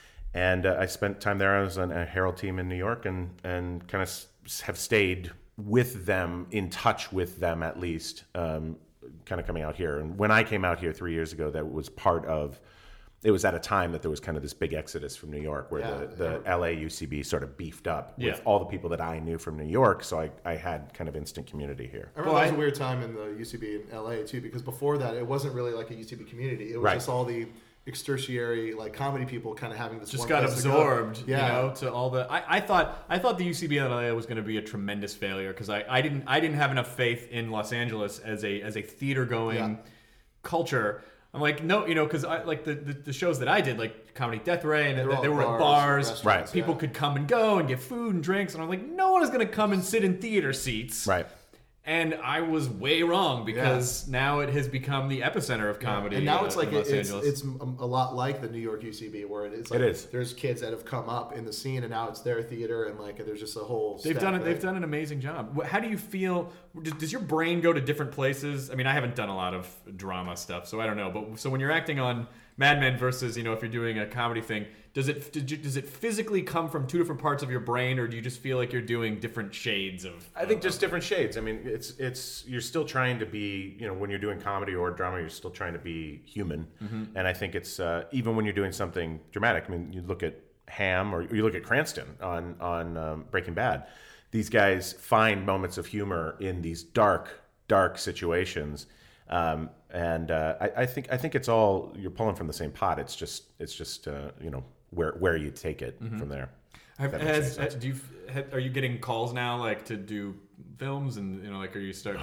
and uh, I spent time there. I was on a Herald team in New York, and and kind of s- have stayed with them, in touch with them at least, um, kind of coming out here. And when I came out here three years ago, that was part of it was at a time that there was kind of this big exodus from New York, where Yeah, the, the yeah. L A U C B sort of beefed up with Yeah. all the people that I knew from New York. So I, I had kind of instant community here. I remember Well, that was I- a weird time in the U C B in L A too, because before that it wasn't really like a U C B community. It was Right. just all the extertiary like comedy people kind of having this just one got place to go. absorbed, Yeah. you know, to all the. I, I thought I thought the U C B in L A was going to be a tremendous failure because I, I didn't I didn't have enough faith in Los Angeles as a as a theater going Yeah. culture. I'm like, no, you know, because I like the, the the shows that I did, like Comedy Death Ray, and They they, were all they were at bars, bars. restaurants, People yeah. could come and go and get food and drinks, and I'm like, no one is going to come and sit in theater seats. Right. And I was way wrong because now it has become the epicenter of comedy. And now uh, it's like in Los it, it's Angeles. it's a lot like the New York U C B, where it is. Like It is. There's kids that have come up in the scene, and now it's their theater, and like there's just a whole. They've step done it. there. They've done an amazing job. Wh- How do you feel? Does, does your brain go to different places? I mean, I haven't done a lot of drama stuff, so I don't know. But so when you're acting on Mad Men versus, you know, if you're doing a comedy thing, does it did you, does it physically come from two different parts of your brain, or do you just feel like you're doing different shades of? I think of- just different shades. I mean, it's it's you're still trying to be, you know, when you're doing comedy or drama, you're still trying to be human. And I think it's uh, even when you're doing something dramatic. I mean, you look at Ham or you look at Cranston on on um, Breaking Bad. These guys find moments of humor in these dark, dark situations. Um, and uh, I, I think I think it's all you're pulling from the same pot. It's just it's just uh, you know where where you take it from there. Have, That makes has, sense. do you ha- are you getting calls now like to do films and you know like are you starting?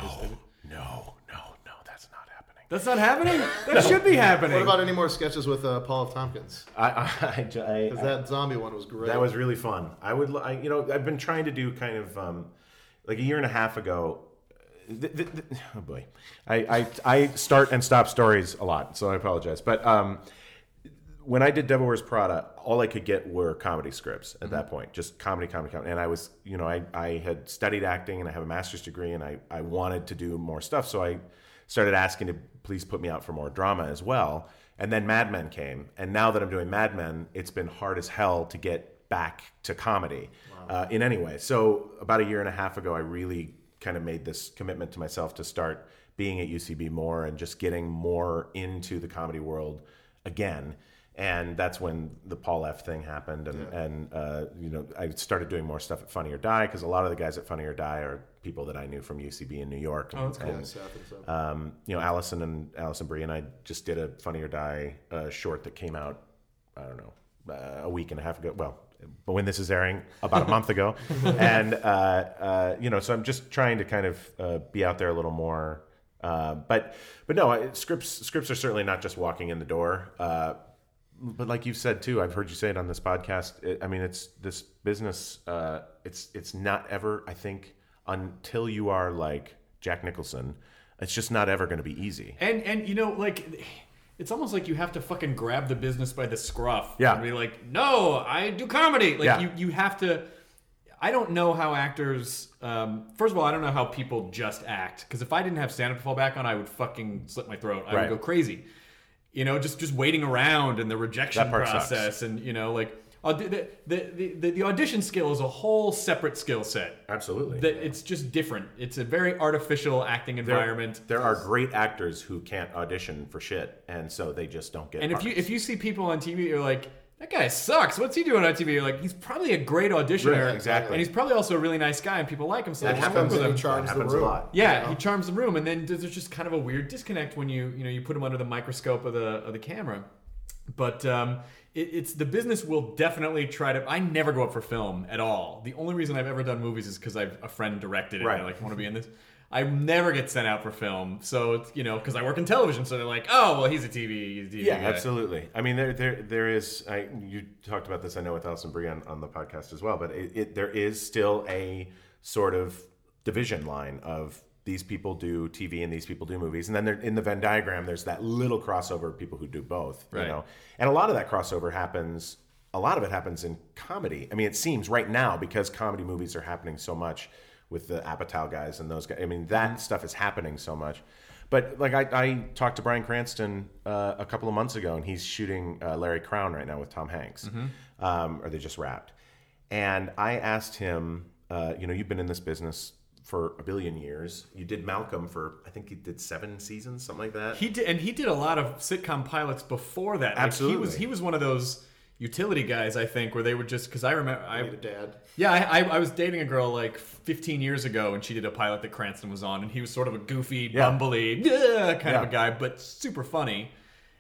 No, no, no, that's not happening. That's not happening. That should be happening. What about any more sketches with uh, Paul F. Tompkins? I, I, I, Because that zombie one was great. That was really fun. I would, I, you know, I've been trying to do kind of um, like a year and a half ago. Th- th- th- oh boy, I, I I start and stop stories a lot, so I apologize. But um, when I did Devil Wears Prada, all I could get were comedy scripts at that point, just comedy, comedy, comedy. And I was, you know, I, I had studied acting and I have a master's degree, and I, I wanted to do more stuff, so I started asking to please put me out for more drama as well. And then Mad Men came, and now that I'm doing Mad Men, it's been hard as hell to get back to comedy uh, in any way. So about a year and a half ago, I really kind of made this commitment to myself to start being at U C B more and just getting more into the comedy world again. And that's when the Paul F. thing happened, and Yeah. and uh, you know, I started doing more stuff at Funny or Die, because a lot of the guys at Funny or Die are people that I knew from U C B in New York. And, Oh, that's cool. Yeah, and, Seth and stuff. um, you know, Allison and Allison Brie and I just did a Funny or Die uh, short that came out, I don't know, uh, a week and a half ago. Well, but when this is airing, about a month ago. And, uh, uh, you know, so I'm just trying to kind of uh, be out there a little more. Uh, but, but no, I- scripts, scripts are certainly not just walking in the door. Uh, but like you've said too, I've heard you say it on this podcast. It, I mean, it's this business. Uh, it's it's not ever. I think until you are like Jack Nicholson, it's just not ever going to be easy. And and you know, like it's almost like you have to fucking grab the business by the scruff. Yeah. And be like, no, I do comedy. Like Yeah. you, you have to. I don't know how actors. Um, first of all, I don't know how people just act. Because if I didn't have stand up to fall back on, I would fucking slit my throat. I Right. would go crazy. You know, just just waiting around and the rejection That part sucks. process, and you know, like aud- the, the, the, the audition skill is a whole separate skill set. Absolutely. That it's just different. It's a very artificial acting There- environment. There are great actors who can't audition for shit, and so they just don't get. And if you parts. if you see people on T V, you're like, that guy sucks. What's he doing on T V? You're like, he's probably a great auditioner. Right, exactly. And he's probably also a really nice guy, and people like him, so That they want to work happens with and him. he charms that the happens a room. lot. Yeah, You he know? charms the room, and then there's just kind of a weird disconnect when you you know you put him under the microscope of the of the camera. But um, it, it's the business will definitely try to. I never go up for film at all. The only reason I've ever done movies is because I've a friend directed it. Right. And they're like, want to be in this? I never get sent out for film, so it's you know because I work in television, so they're like, oh well, he's a T V, he's a T V Yeah, guy. absolutely. I mean, there, there, there is. I, you talked about this, I know, with Alison Brie on, on the podcast as well. But it, it, there is still a sort of division line of these people do T V and these people do movies, and then there, in the Venn diagram, there's that little crossover of people who do both. You Right. know, and a lot of that crossover happens. A lot of it happens in comedy. I mean, it seems right now because comedy movies are happening so much with the Apatow guys and those guys. I mean, that stuff is happening so much. But like I, I talked to Bryan Cranston uh, a couple of months ago, and he's shooting uh, Larry Crown right now with Tom Hanks, um, or they just wrapped. And I asked him, uh, you know, you've been in this business for a billion years. You did Malcolm for, I think he did seven seasons, something like that. He did, and he did a lot of sitcom pilots before that. Like, Absolutely. he was he was one of those utility guys, I think, where they would just because I remember I Need a dad. yeah I, I I was dating a girl like fifteen years ago, and she did a pilot that Cranston was on, and he was sort of a goofy, Yeah. bumbly yeah, kind Yeah. of a guy, but super funny.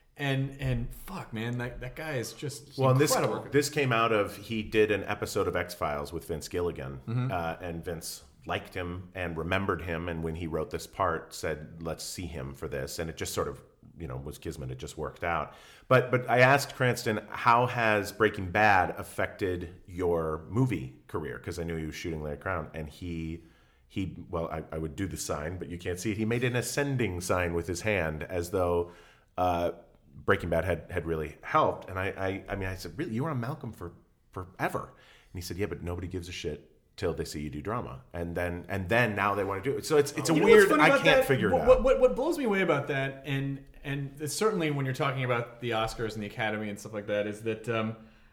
And and fuck, man, that, that guy is just Well, and this incredible. this came out of he did an episode of X-Files with Vince Gilligan, Mm-hmm. uh, and Vince liked him and remembered him, and when he wrote this part, said, "Let's see him for this," and it just sort of, you know, was kismet. It just worked out. But but I asked Cranston, how has Breaking Bad affected your movie career? Because I knew he was shooting Larry Crown, and he he well, I, I would do the sign, but you can't see it. He made an ascending sign with his hand, as though. Uh, Breaking Bad had, had really helped, and I, I I mean I said, really, you were on Malcolm for forever, and he said, yeah, but nobody gives a shit till they see you do drama, and then and then now they want to do it. So it's it's a You know what's weird. funny I about can't that? figure what, it out. What, what, what blows me away about that, and and it's certainly when you're talking about the Oscars and the Academy and stuff like that, is that um,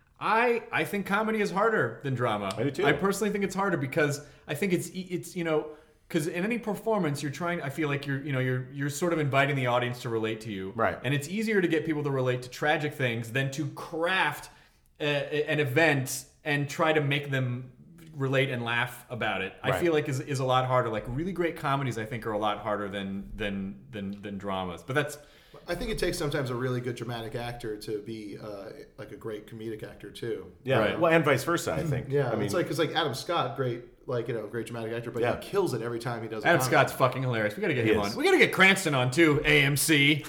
I I think comedy is harder than drama. I do too. I personally think it's harder because I think it's it's you know. Because in any performance, you're trying. I feel like you're, you know, you're you're sort of inviting the audience to relate to you, Right. And it's easier to get people to relate to tragic things than to craft a, a- an event and try to make them relate and laugh about it. I Right. feel like is is a lot harder. Like really great comedies, I think, are a lot harder than than than than dramas. But that's I think it takes sometimes a really good dramatic actor to be uh, like a great comedic actor too. yeah, Right. well, and vice versa. I think. Yeah, I mean, it's like because like Adam Scott, great like you know great dramatic actor, but Yeah. he kills it every time he does. a Adam comedy. Scott's fucking hilarious. We gotta get He him is. on. We gotta get Cranston on too. A M C.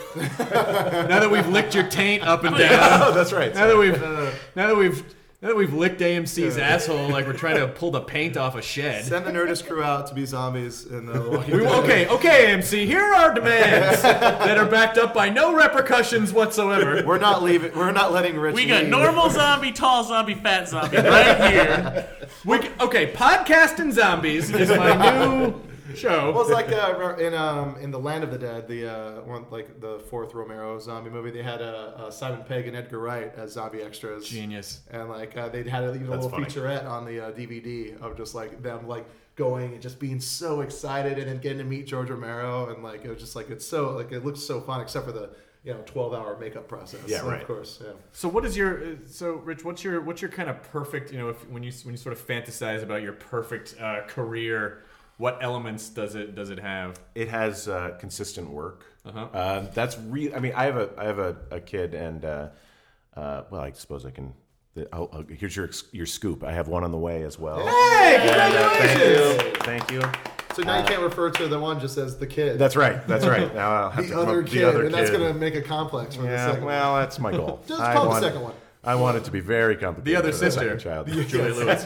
Now that we've licked your taint up and down. oh, that's right. Now that we've now that we've now that we've licked A M C's asshole like we're trying to pull the paint off a shed. Send the Nerdist crew out to be zombies in the Walking We, Dead. okay, okay, A M C. Here are our demands that are backed up by no repercussions whatsoever. We're not leaving. We're not letting Rich. We got leave. normal zombie, tall zombie, fat zombie right here. We, okay, podcasting zombies is my new show. Well, it's like uh, in um in the Land of the Dead, the uh, one like the fourth Romero zombie movie. They had uh, uh, Simon Pegg and Edgar Wright as zombie extras. Genius. And like uh, they had a, even a That's little funny. featurette on the uh, D V D of just like them like going and just being so excited and then getting to meet George Romero and like it was just like it's so like it looks so fun except for the you know twelve hour makeup process. Yeah, So, right. Of course, yeah. So what is your uh, so Rich? What's your what's your kind of perfect? You know, if when you when you sort of fantasize about your perfect uh, career, what elements does it does it have? It has uh, consistent work. Uh-huh. Uh, that's real. I mean, I have a I have a, a kid, and uh, uh, well, I suppose I can. I'll, I'll, here's your your scoop. I have one on the way as well. Hey, And, uh, congratulations! thank you. Thank you. So now you can't refer to the one just as the kid. That's right. That's right. Now I'll have the to come other up with kid, the other and that's kid. gonna make a complex for the Yeah. second Well, one. that's my goal. Just I call the want- second one. I want it to be very complicated. The other for the sister. second child. Julia Lewis.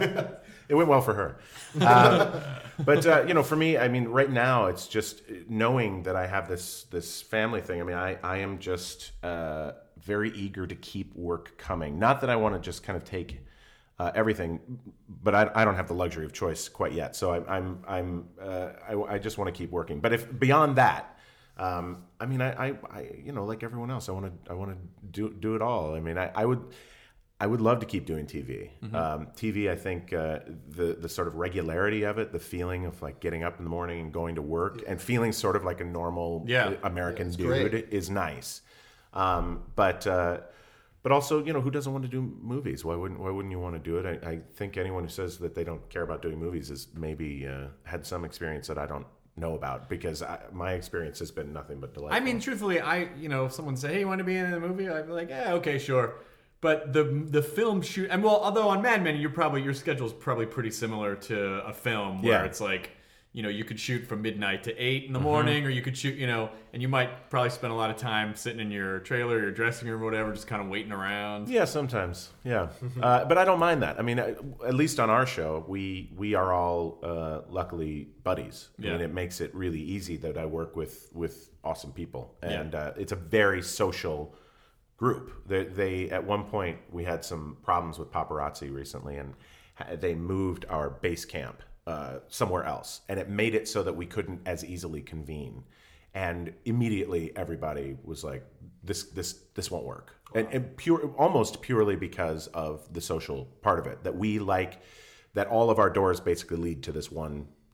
It went well for her. Um, but uh, you know, for me, I mean, right now it's just knowing that I have this this family thing. I mean, I I am just uh, very eager to keep work coming. Not that I want to just kind of take uh, everything, but I, I don't have the luxury of choice quite yet. So I, I'm I'm uh, I, I just want to keep working. But if beyond that. Um, I mean, I, I, I, you know, like everyone else, I want to, I want to do, do it all. I mean, I, I would, I would love to keep doing T V. Mm-hmm. Um, T V, I think uh, the the sort of regularity of it, the feeling of like getting up in the morning and going to work and feeling sort of like a normal Yeah. American Yeah, it's dude great. is nice. Um, but uh, but also, you know, who doesn't want to do movies? Why wouldn't Why wouldn't you want to do it? I, I think anyone who says that they don't care about doing movies has maybe uh, had some experience that I don't know about, because I, my experience has been nothing but delightful. I mean, truthfully, I you know, if someone say, "Hey, you want to be in a movie?" I'd be like, "Yeah, okay, sure." But the the film shoot, and well, although on Mad Men, you're probably your schedule's probably pretty similar to a film where Yeah. it's like, you know, you could shoot from midnight to eight in the morning, or you could shoot, you know, and you might probably spend a lot of time sitting in your trailer, your dressing room, or whatever, just kind of waiting around. Yeah, sometimes. Yeah, uh, but I don't mind that. I mean, uh, at least on our show, we we are all uh, luckily buddies. I Yeah. mean, it makes it really easy that I work with with awesome people, Yeah. and uh, it's a very social group. They, they at one point we had some problems with paparazzi recently, and ha- they moved our base camp uh, somewhere else, and it made it so that we couldn't as easily convene. And immediately everybody was like, "This, this, this won't work," and, and pure, almost purely because of the social part of it. That we like, that all of our doors basically lead to this one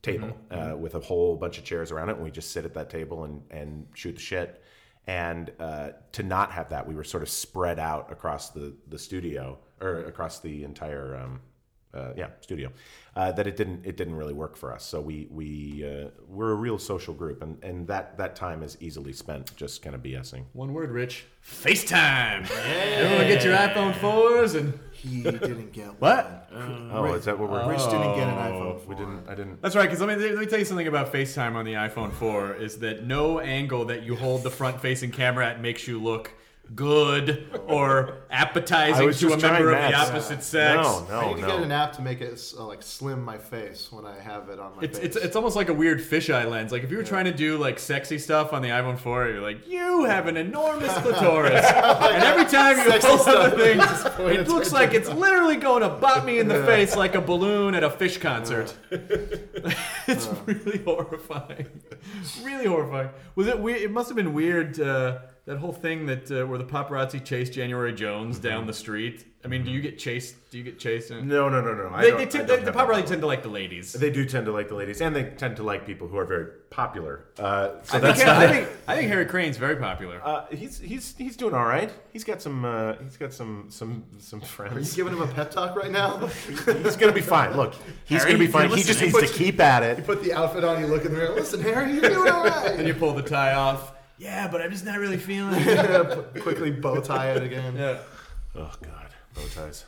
table uh, with a whole bunch of chairs around it, and we just sit at that table and, and shoot the shit. And uh, to not have that, we were sort of spread out across the, the studio or across the entire um, uh, yeah studio. Uh, that it didn't it didn't really work for us. So we we uh, we're a real social group, and, and that, that time is easily spent just kind of BSing. One word, Rich. FaceTime. Everyone get your iPhone fours and He didn't get what? one. Oh, is that what we're? Rich didn't get an iPhone four. We didn't. I didn't. That's right, because let me, let me tell you something about FaceTime on the iPhone four is that no angle that you hold the front-facing camera at makes you look good or I appetizing was to a just member trying of the Matt's. opposite sex. No, no, I need to no. get an app to make it uh, like slim my face when I have it on my It's, face. it's it's almost like a weird fisheye lens. Like if you were trying to do like sexy stuff on the iPhone four, you're like, you have an enormous clitoris, and every time you Sexy pull stuff. up the thing, Just point it it looks right like to it's literally going to bop me in the face like a balloon at a fish concert. It's really horrifying. Really horrifying. Was it weird? It must have been weird. Uh, that whole thing that uh, where the paparazzi chased January Jones down the street. I mean, do you get chased? Do you get chased? In... No, no, no, no. I They, don't, they I tend, don't the, the have that paparazzi tend to like the ladies. They do tend to like the ladies, and they tend to like people who are very popular. Uh, so I that's think, not, I think I think Harry Crane's very popular. uh, he's he's he's doing all right. He's got some uh, he's got some some some Are you friends. giving him a pep talk right now? He's gonna be fine. Look, he's Harry, gonna be if fine. you're He just listening, needs to keep at You it. put the outfit on, you look in the mirror. Listen, Harry, you're doing all And right. you pull the tie off. Yeah, but I'm just not really feeling it. Quickly bow tie it again. Yeah. Oh God, bow ties.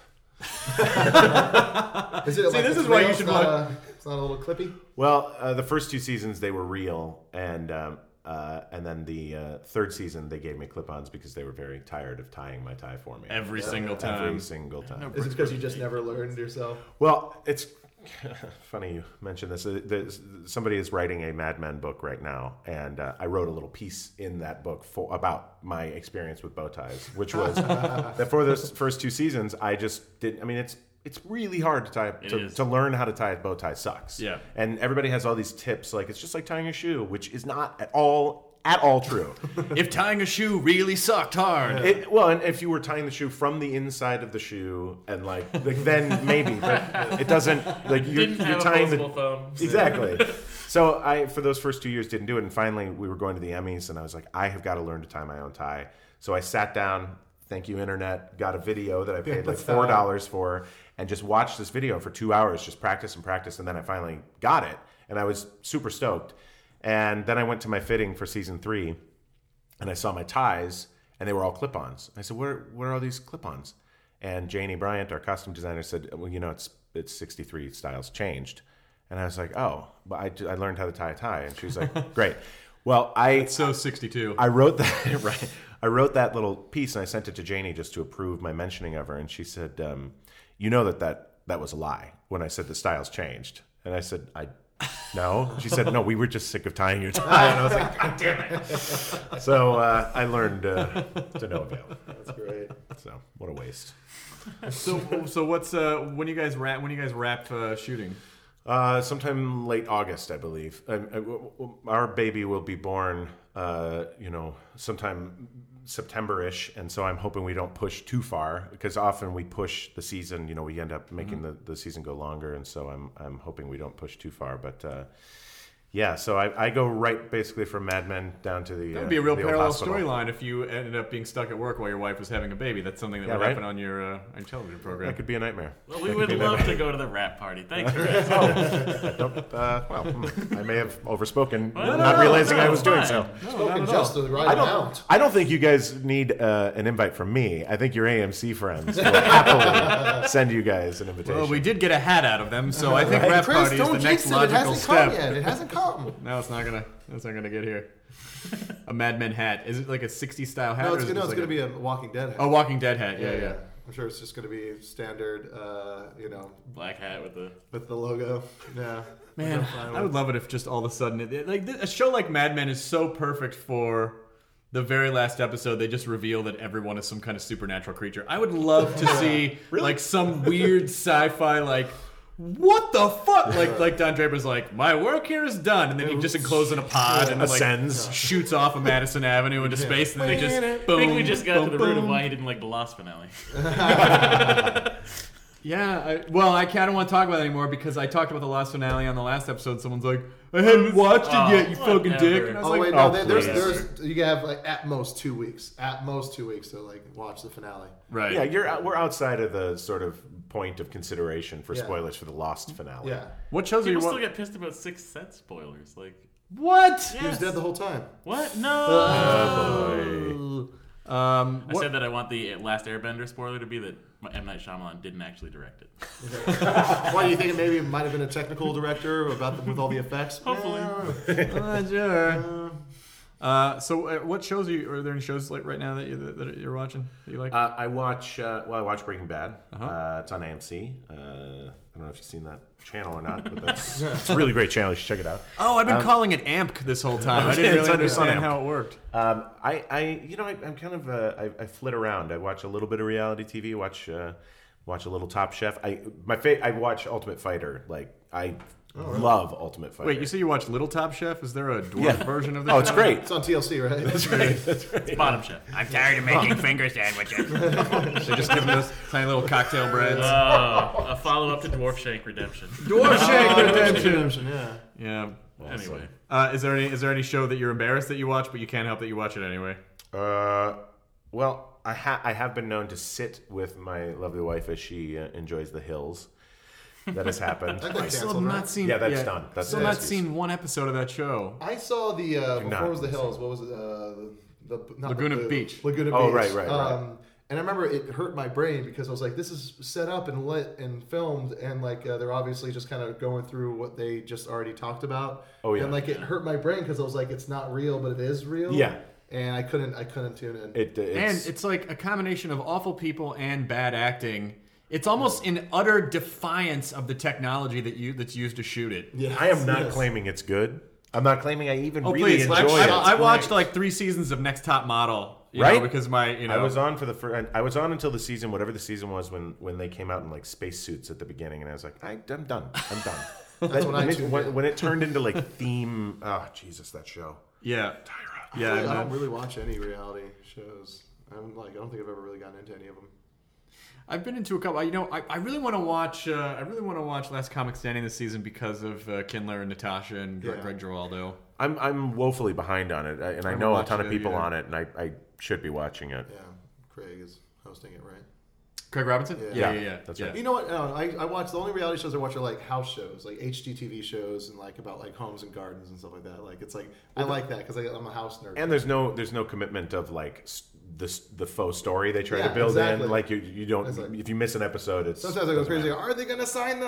Is it See, like this the is why you thrill? should It's not watch- a- It's not a little clippy. Well, uh, the first two seasons they were real, and um, uh, and then the uh, third season they gave me clip-ons because they were very tired of tying my tie for me Every single time. Every single time. Is it because you just never learned yourself? Well, it's funny you mentioned this. Uh, there's- Somebody is writing a Mad Men book right now, and uh, I wrote a little piece in that book for about my experience with bow ties, which was that for those first two seasons, I just didn't. I mean, it's it's really hard to tie It to, is. to learn how to tie a bow tie. Sucks. Yeah. and everybody has all these tips, like it's just like tying a shoe, which is not at all at all true. If tying a shoe really sucked hard. It, well, and if you were tying the shoe from the inside of the shoe, and like, like then maybe, but it doesn't. Like you're, Didn't you're have tying the opposable thumbs. exactly. So I, for those first two years, didn't do it, and finally we were going to the Emmys, and I was like, I have got to learn to tie my own tie. So I sat down. Thank you, internet. Got a video that I paid like four dollars for, and just watched this video for two hours, just practice and practice, and then I finally got it, and I was super stoked. And then I went to my fitting for season three, and I saw my ties, and they were all clip-ons. I said, "Where, where are all these clip-ons?" And Janie Bryant, our costume designer, said, "Well, you know, it's it's sixty-three styles changed." And I was like, "Oh, but I, I learned how to tie a tie." And she was like, "Great." Well, I So sixty-two. I wrote that right. I wrote that little piece, and I sent it to Janie just to approve my mentioning of her. And she said, um, "You know that, that that was a lie when I said the styles changed." And I said, "I." No, she said, "No, we were just sick of tying your tie." And I was like, "God damn it!" So uh, I learned uh, to no avail. That's great. So what a waste. So so what's uh when you guys wrap when you guys wrap uh, shooting? Uh, sometime late August, I believe. Um, uh, w- w- our baby will be born, uh, you know, sometime September-ish, and so I'm hoping we don't push too far, because often we push the season. You know, we end up making the, the season go longer, and so I'm I'm hoping we don't push too far. But uh, yeah, so I, I go right basically from Mad Men down to the. That would be a real uh, the old parallel hospital. storyline if you ended up being stuck at work while your wife was having a baby. That's something that Yeah, would right? happen on your uh, on your television program. That could be a nightmare. Well, we would love to go to the rap party. Thanks for asking. Don't, uh, well, hmm, I may have overspoken, Well, not no, realizing no, I was doing fine. so. Spoken just the right I amount. don't. I don't think you guys need uh, an invite from me. I think your A M C friends will happily send you guys an invitation. Well, we did get a hat out of them, so I think rap Chris, party is don't the jinx next it. It logical hasn't step. come yet. It hasn't come. No, it's not gonna. It's not gonna get here. A Mad Men hat. Is it like a sixties style hat? No, or it's, is it no, just it's like going to a- be a Walking Dead hat. a Walking Dead hat. Yeah, yeah. I'm sure it's just going to be standard, uh, you know, Black hat with the. with the logo. Yeah. Man, I would love it if just all of a sudden, it, it- like th- a show like Mad Men is so perfect for the very last episode. They just reveal that everyone is some kind of supernatural creature. I would love to see like some weird sci-fi like. What the fuck? Like, like Don Draper's like, my work here is done, and then he just enclosed in a pod and like Ascends. shoots off of Madison Avenue into space, and then they just I boom. think we just got boom, to the root of boom. why he didn't like the Lost finale. Yeah, I, well, I kind of want to talk about it anymore because I talked about the last finale on the last episode. Someone's like, I haven't watched Oh, it yet, you fucking whatever. dick. And I was Oh like, wait, oh, no, there- there's, please. there's, you have like at most two weeks, at most two weeks to like watch the finale. right. Yeah, you're out- we're outside of the sort of point of consideration for Yeah. spoilers for the Lost finale. Yeah, What shows are you People still watching? get pissed about Sixth Sense spoilers. Like, What? he was dead the whole time. what? No. Oh, Um, I what- said that I want the Last Airbender spoiler to be that M. Night Shyamalan didn't actually direct it. Why do you think it maybe might have been a technical director about the, with all the effects? Hopefully. Uh, sure. Uh, so, uh, what shows are you? Are there any shows like right now that you that, that you're watching that you like? Uh, I watch. Uh, well, I watch Breaking Bad. Uh-huh. Uh, it's on A M C. Uh, I don't know if you've seen that channel or not, but that's, it's a really great channel. You should check it out. oh, I've been calling it A M C this whole time. I didn't It's really under- understand on A M C. how it worked. Um, I, I, you know, I, I'm kind of, uh, I, I flit around. I watch a little bit of reality T V. Watch, uh, watch a little Top Chef. I, my fa- I watch Ultimate Fighter. Like, I love Ultimate Fighter. Wait, you say you watch Little Top Chef? Is there a dwarf Yeah. version of that? Oh, it's great. It's on T L C, right? That's right. That's right. Bottom Chef. I'm tired of making finger sandwiches. They just give them those tiny little cocktail breads. Oh, a follow up to Dwarf Shank Redemption. Dwarf Shake Redemption. Redemption, yeah. Yeah. Anyway. Uh, is there any is there any show that you're embarrassed that you watch, but you can't help that you watch it anyway? Uh, well, I, ha- I have been known to sit with my lovely wife as she uh, enjoys The Hills. That has happened. That got I still have canceled, not right? seen. Yeah, that's done. That's still the not excuse. seen one episode of that show. I saw the uh, before not. it was the Hills. What was it? Uh, the, the not Laguna the, Beach. Laguna Oh, Beach. right, right, right. Um, and I remember it hurt my brain because I was like, this is set up and lit and filmed, and like uh, they're obviously just kind of going through what they just already talked about. Oh, yeah. And like it hurt my brain because I was like, it's not real, but it is real. Yeah. And I couldn't, I couldn't tune in. It, it's, And it's like a combination of awful people and bad acting. It's almost in utter defiance of the technology that you that's used to shoot it. yeah, I am not yes. claiming it's good. I'm not claiming I even Oh really please! enjoy I, it. I, I watched like three seasons of Next Top Model, you Right? know, because my you know I was on for the first. I was on until the season, whatever the season was, when when they came out in like spacesuits at the beginning, and I was like, I, I'm done. I'm done. That's when I when, it, tuned when, in. when it turned into like theme. Oh Jesus, that show. yeah yeah. I, I'm I not- don't really watch any reality shows. I'm like, I don't think I've ever really gotten into any of them. I've been into a couple. You know, I, I really want to watch. Uh, I really want to watch Last Comic Standing this season because of uh, Kindler and Natasha and Greg, Yeah. Greg Giraldo. I'm I'm woefully behind on it, I- and I, haven't know a watched ton of it people either. on it, and I, I should be watching it. Yeah, Craig is hosting it, right? Craig Robinson. Yeah. yeah, yeah. Yeah, yeah. that's yeah. right. You know what? No, I, I watch the only reality shows I watch are like house shows, like H G T V shows, and like about like homes and gardens and stuff like that. Like it's like I like that because I'm a house nerd. And there's no there's no commitment of like s- the s- the faux story they try Yeah, to build exactly. in. Like you you don't It's like- if you miss an episode, it's Sometimes I go doesn't crazy. matter. Are they going to sign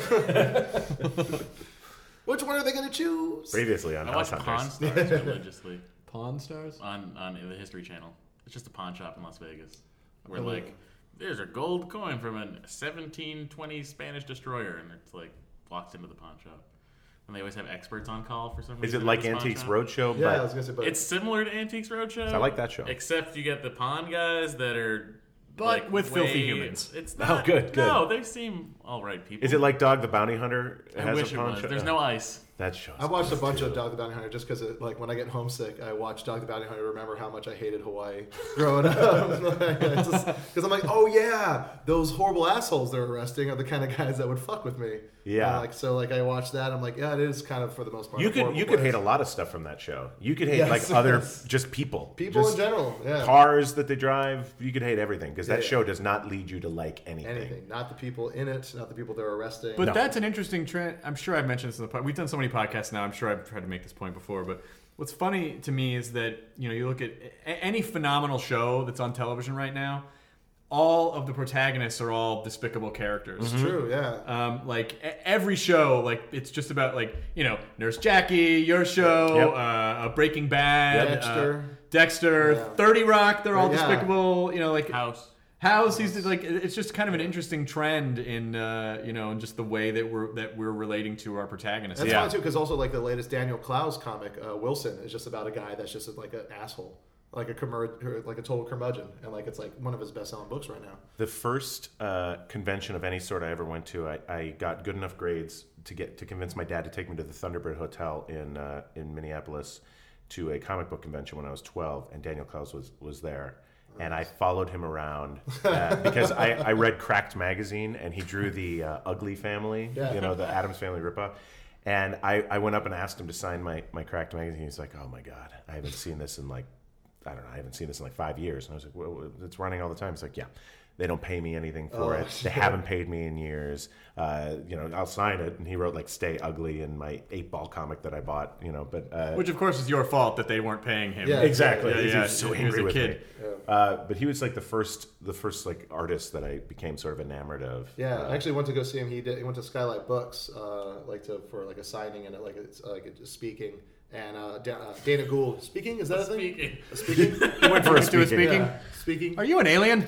the? Which one are they going to choose? Previously on I watch House Pawn Hunters. Stars religiously Pawn Stars. on, on the History Channel. It's just a pawn shop in Las Vegas. Where, Oh. like, there's a gold coin from a seventeen twenty Spanish destroyer, and it's like walks into the pawn shop. And they always have experts on call for some reason. Is it at like this pawn Antiques shop. Roadshow? Yeah, I but was going to say, but It's similar to Antiques Roadshow. I like that show. Except you get the pawn guys that are. But like, with filthy way- humans. It's Oh, not. good, good. No, they seem all right people. Is it like Dog the Bounty Hunter? I has wish a it pawn was. shop? There's no ice. That show. I watched a bunch of Dog the Bounty Hunter just because, like, when I get homesick, I watch Dog the Bounty Hunter to remember how much I hated Hawaii growing up. Because I'm like, oh yeah, those horrible assholes they're arresting are the kind of guys that would fuck with me. Yeah. Uh, like so, like I watched that. I'm like, yeah, it is kind of for the most part. You could horrible you could place. hate a lot of stuff from that show. You could hate Yes, like other yes. just people, people just in general. Yeah. cars that they drive. You could hate everything because that Yeah. show does not lead you to like anything. Anything, not the people in it, not the people they're arresting. But No. that's an interesting trend. I'm sure I've mentioned this in the pod. We've done so many podcasts now. I'm sure I've tried to make this point before. But what's funny to me is that you know you look at a- any phenomenal show that's on television right now. All of the protagonists are all despicable characters. it's true. Yeah. Um, like e- every show, like it's just about like you know Nurse Jackie, your show, Yep. uh, uh, Breaking Bad, Yep. Dexter. uh, Dexter, Yeah. thirty Rock. They're all Yeah. despicable. You know, like House. House. He's like it's just kind of an interesting trend in uh, you know in just the way that we're that we're relating to our protagonists. That's Yeah. funny too, because also like the latest Daniel Clowes comic, uh, Wilson, is just about a guy that's just like an asshole, like a curmud- or like a total curmudgeon, and like it's like one of his best-selling books right now. The first uh, convention of any sort I ever went to, I, I got good enough grades to get to convince my dad to take me to the Thunderbird Hotel in uh, in Minneapolis to a comic book convention when I was twelve, and Daniel Clowes was was there. and I followed him around uh, because I, I read Cracked magazine, and he drew the uh, Ugly Family, Yeah. you know, the Addams Family ripoff. And I, I went up and asked him to sign my, my Cracked magazine. He's like, oh my God, I haven't seen this in like, I don't know, I haven't seen this in like five years. And I was like, well, it's running all the time. He's like, yeah. They don't pay me anything for Oh, it. They haven't paid me in years. Uh, you know, I'll sign it. And he wrote like "Stay Ugly" in my eight ball comic that I bought. You know, but uh, Which of course is your fault that they weren't paying him. Yeah. exactly. Yeah, he yeah, was so he was angry a with kid. me. Uh, but he was like the first, the first like artist that I became sort of enamored of. Yeah, Uh, I actually went to go see him. He did. He went to Skylight Books, uh, like to for like a signing and like it's like a speaking. And uh, Da- uh, Dana Gould speaking. Is that a thing? Speaking. A speaking. he went for a To a speaking. speaking? Yeah, speaking. Are you an alien?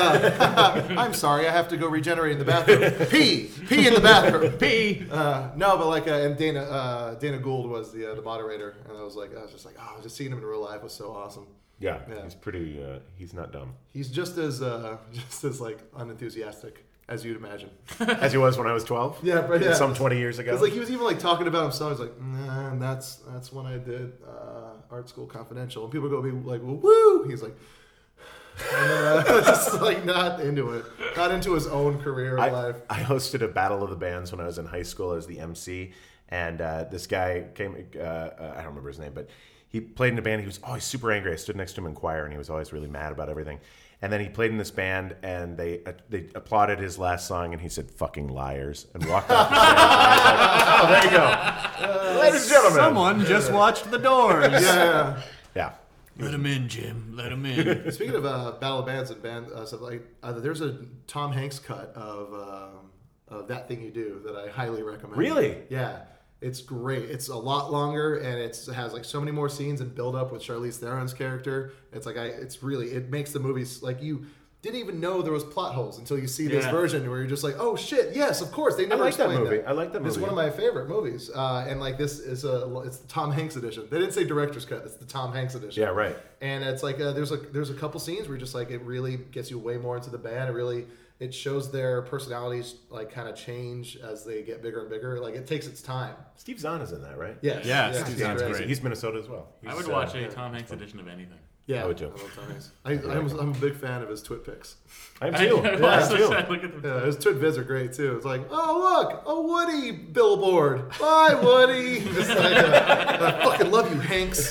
I'm sorry, I have to go regenerate in the bathroom. Pee, pee in the bathroom. P. Uh, no, but like, uh, and Dana, uh, Dana Gould was the uh, the moderator, and I was like, I was just like, oh, just seeing him in real life was so awesome. Yeah, Yeah. he's pretty. Uh, he's not dumb He's just as uh, just as like unenthusiastic as you'd imagine. as he was when I was twelve. Yeah, but yeah. some twenty years ago. Because like he was even like talking about himself. He's like, nah, and that's that's when I did uh, Art School Confidential, and people go be like, well, woo. He's like, and, uh, just like not into it, not into his own career I, in life. I hosted a battle of the bands when I was in high school as the M C, and uh, this guy came. Uh, uh, I don't remember his name, but he played in a band. He was always super angry. I stood next to him in choir, and he was always really mad about everything. And then he played in this band, and they uh, they applauded his last song, and he said "fucking liars" and walked off the stage. And I was like, oh, there you go, ladies and gentlemen. Someone just watched The Doors. Yeah. Yeah. Let him in, Jim. Let him in. Speaking of uh, battle of bands and band uh, stuff, like uh, there's a Tom Hanks cut of um, of That Thing You Do that I highly recommend. Really? Yeah, it's great. It's a lot longer and it's, it has like so many more scenes and build up with Charlize Theron's character. It's like I, it's really it makes the movies like you didn't even know there was plot holes until you see this Yeah. version where you're just like, oh shit, yes, of course they never like that explained movie. I like that It's movie. one of my favorite movies, uh, and like this is a it's the Tom Hanks edition. They didn't say director's cut. It's the Tom Hanks edition. Yeah, right. And it's like uh, there's a there's a couple scenes where just like it really gets you way more into the band. It really it shows their personalities like kind of change as they get bigger and bigger. Like it takes its time. Steve Zahn is in that, right? Yes. Yeah, Yes, Steve he's Zahn's great. great. He's Minnesota as well. I He's, would uh, watch a Tom Hanks edition of anything. Yeah, I would too. love Tom Hanks. I, I'm, I'm a big fan of his twit pics. I am I, too. I Yeah, watched I the am set, too. look at the Yeah, his twit vids are great too. It's like, oh look, a Woody billboard. Bye, Woody. Just like, uh, I fucking love you, Hanks.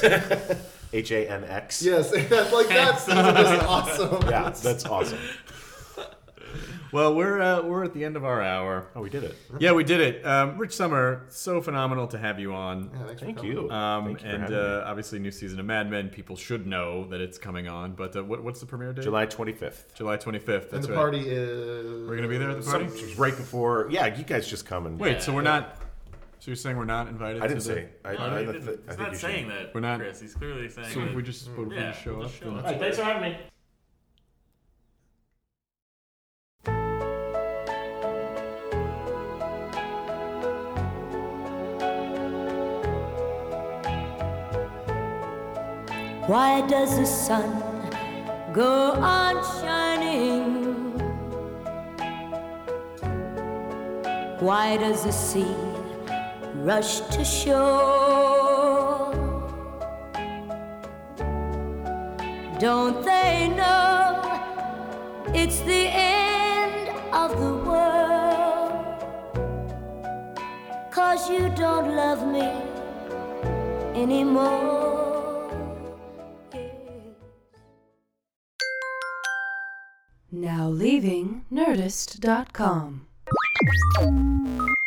H A N X. Yes, that's like that's just awesome. Yeah, that's awesome. Well, we're uh, we're at the end of our hour. Oh, we did it. Yeah, we did it. Um, Rich Summer, so phenomenal to have you on. Yeah, thanks for Thank coming. you. Um, Thank you for and having me. uh, obviously, new season of Mad Men. People should know that it's coming on. But uh, what, what's the premiere date? July twenty-fifth. July twenty-fifth. And That's the right. party is. We're gonna be there at the party? Some, right before. Yeah, you guys just come and Wait, so we're not. So you're saying we're not invited? I didn't to the, say. I, No, I, he I, didn't- I he's think not you saying should. that, We're not- Chris. He's clearly saying So that. we just would we Yeah, just show we'll up. just show then? up. All right, thanks for having me. Why does the sun go on shining? Why does the sea rush to shore? Don't they know it's the end of the world? 'Cause you don't love me anymore. Now leaving Nerdist dot com.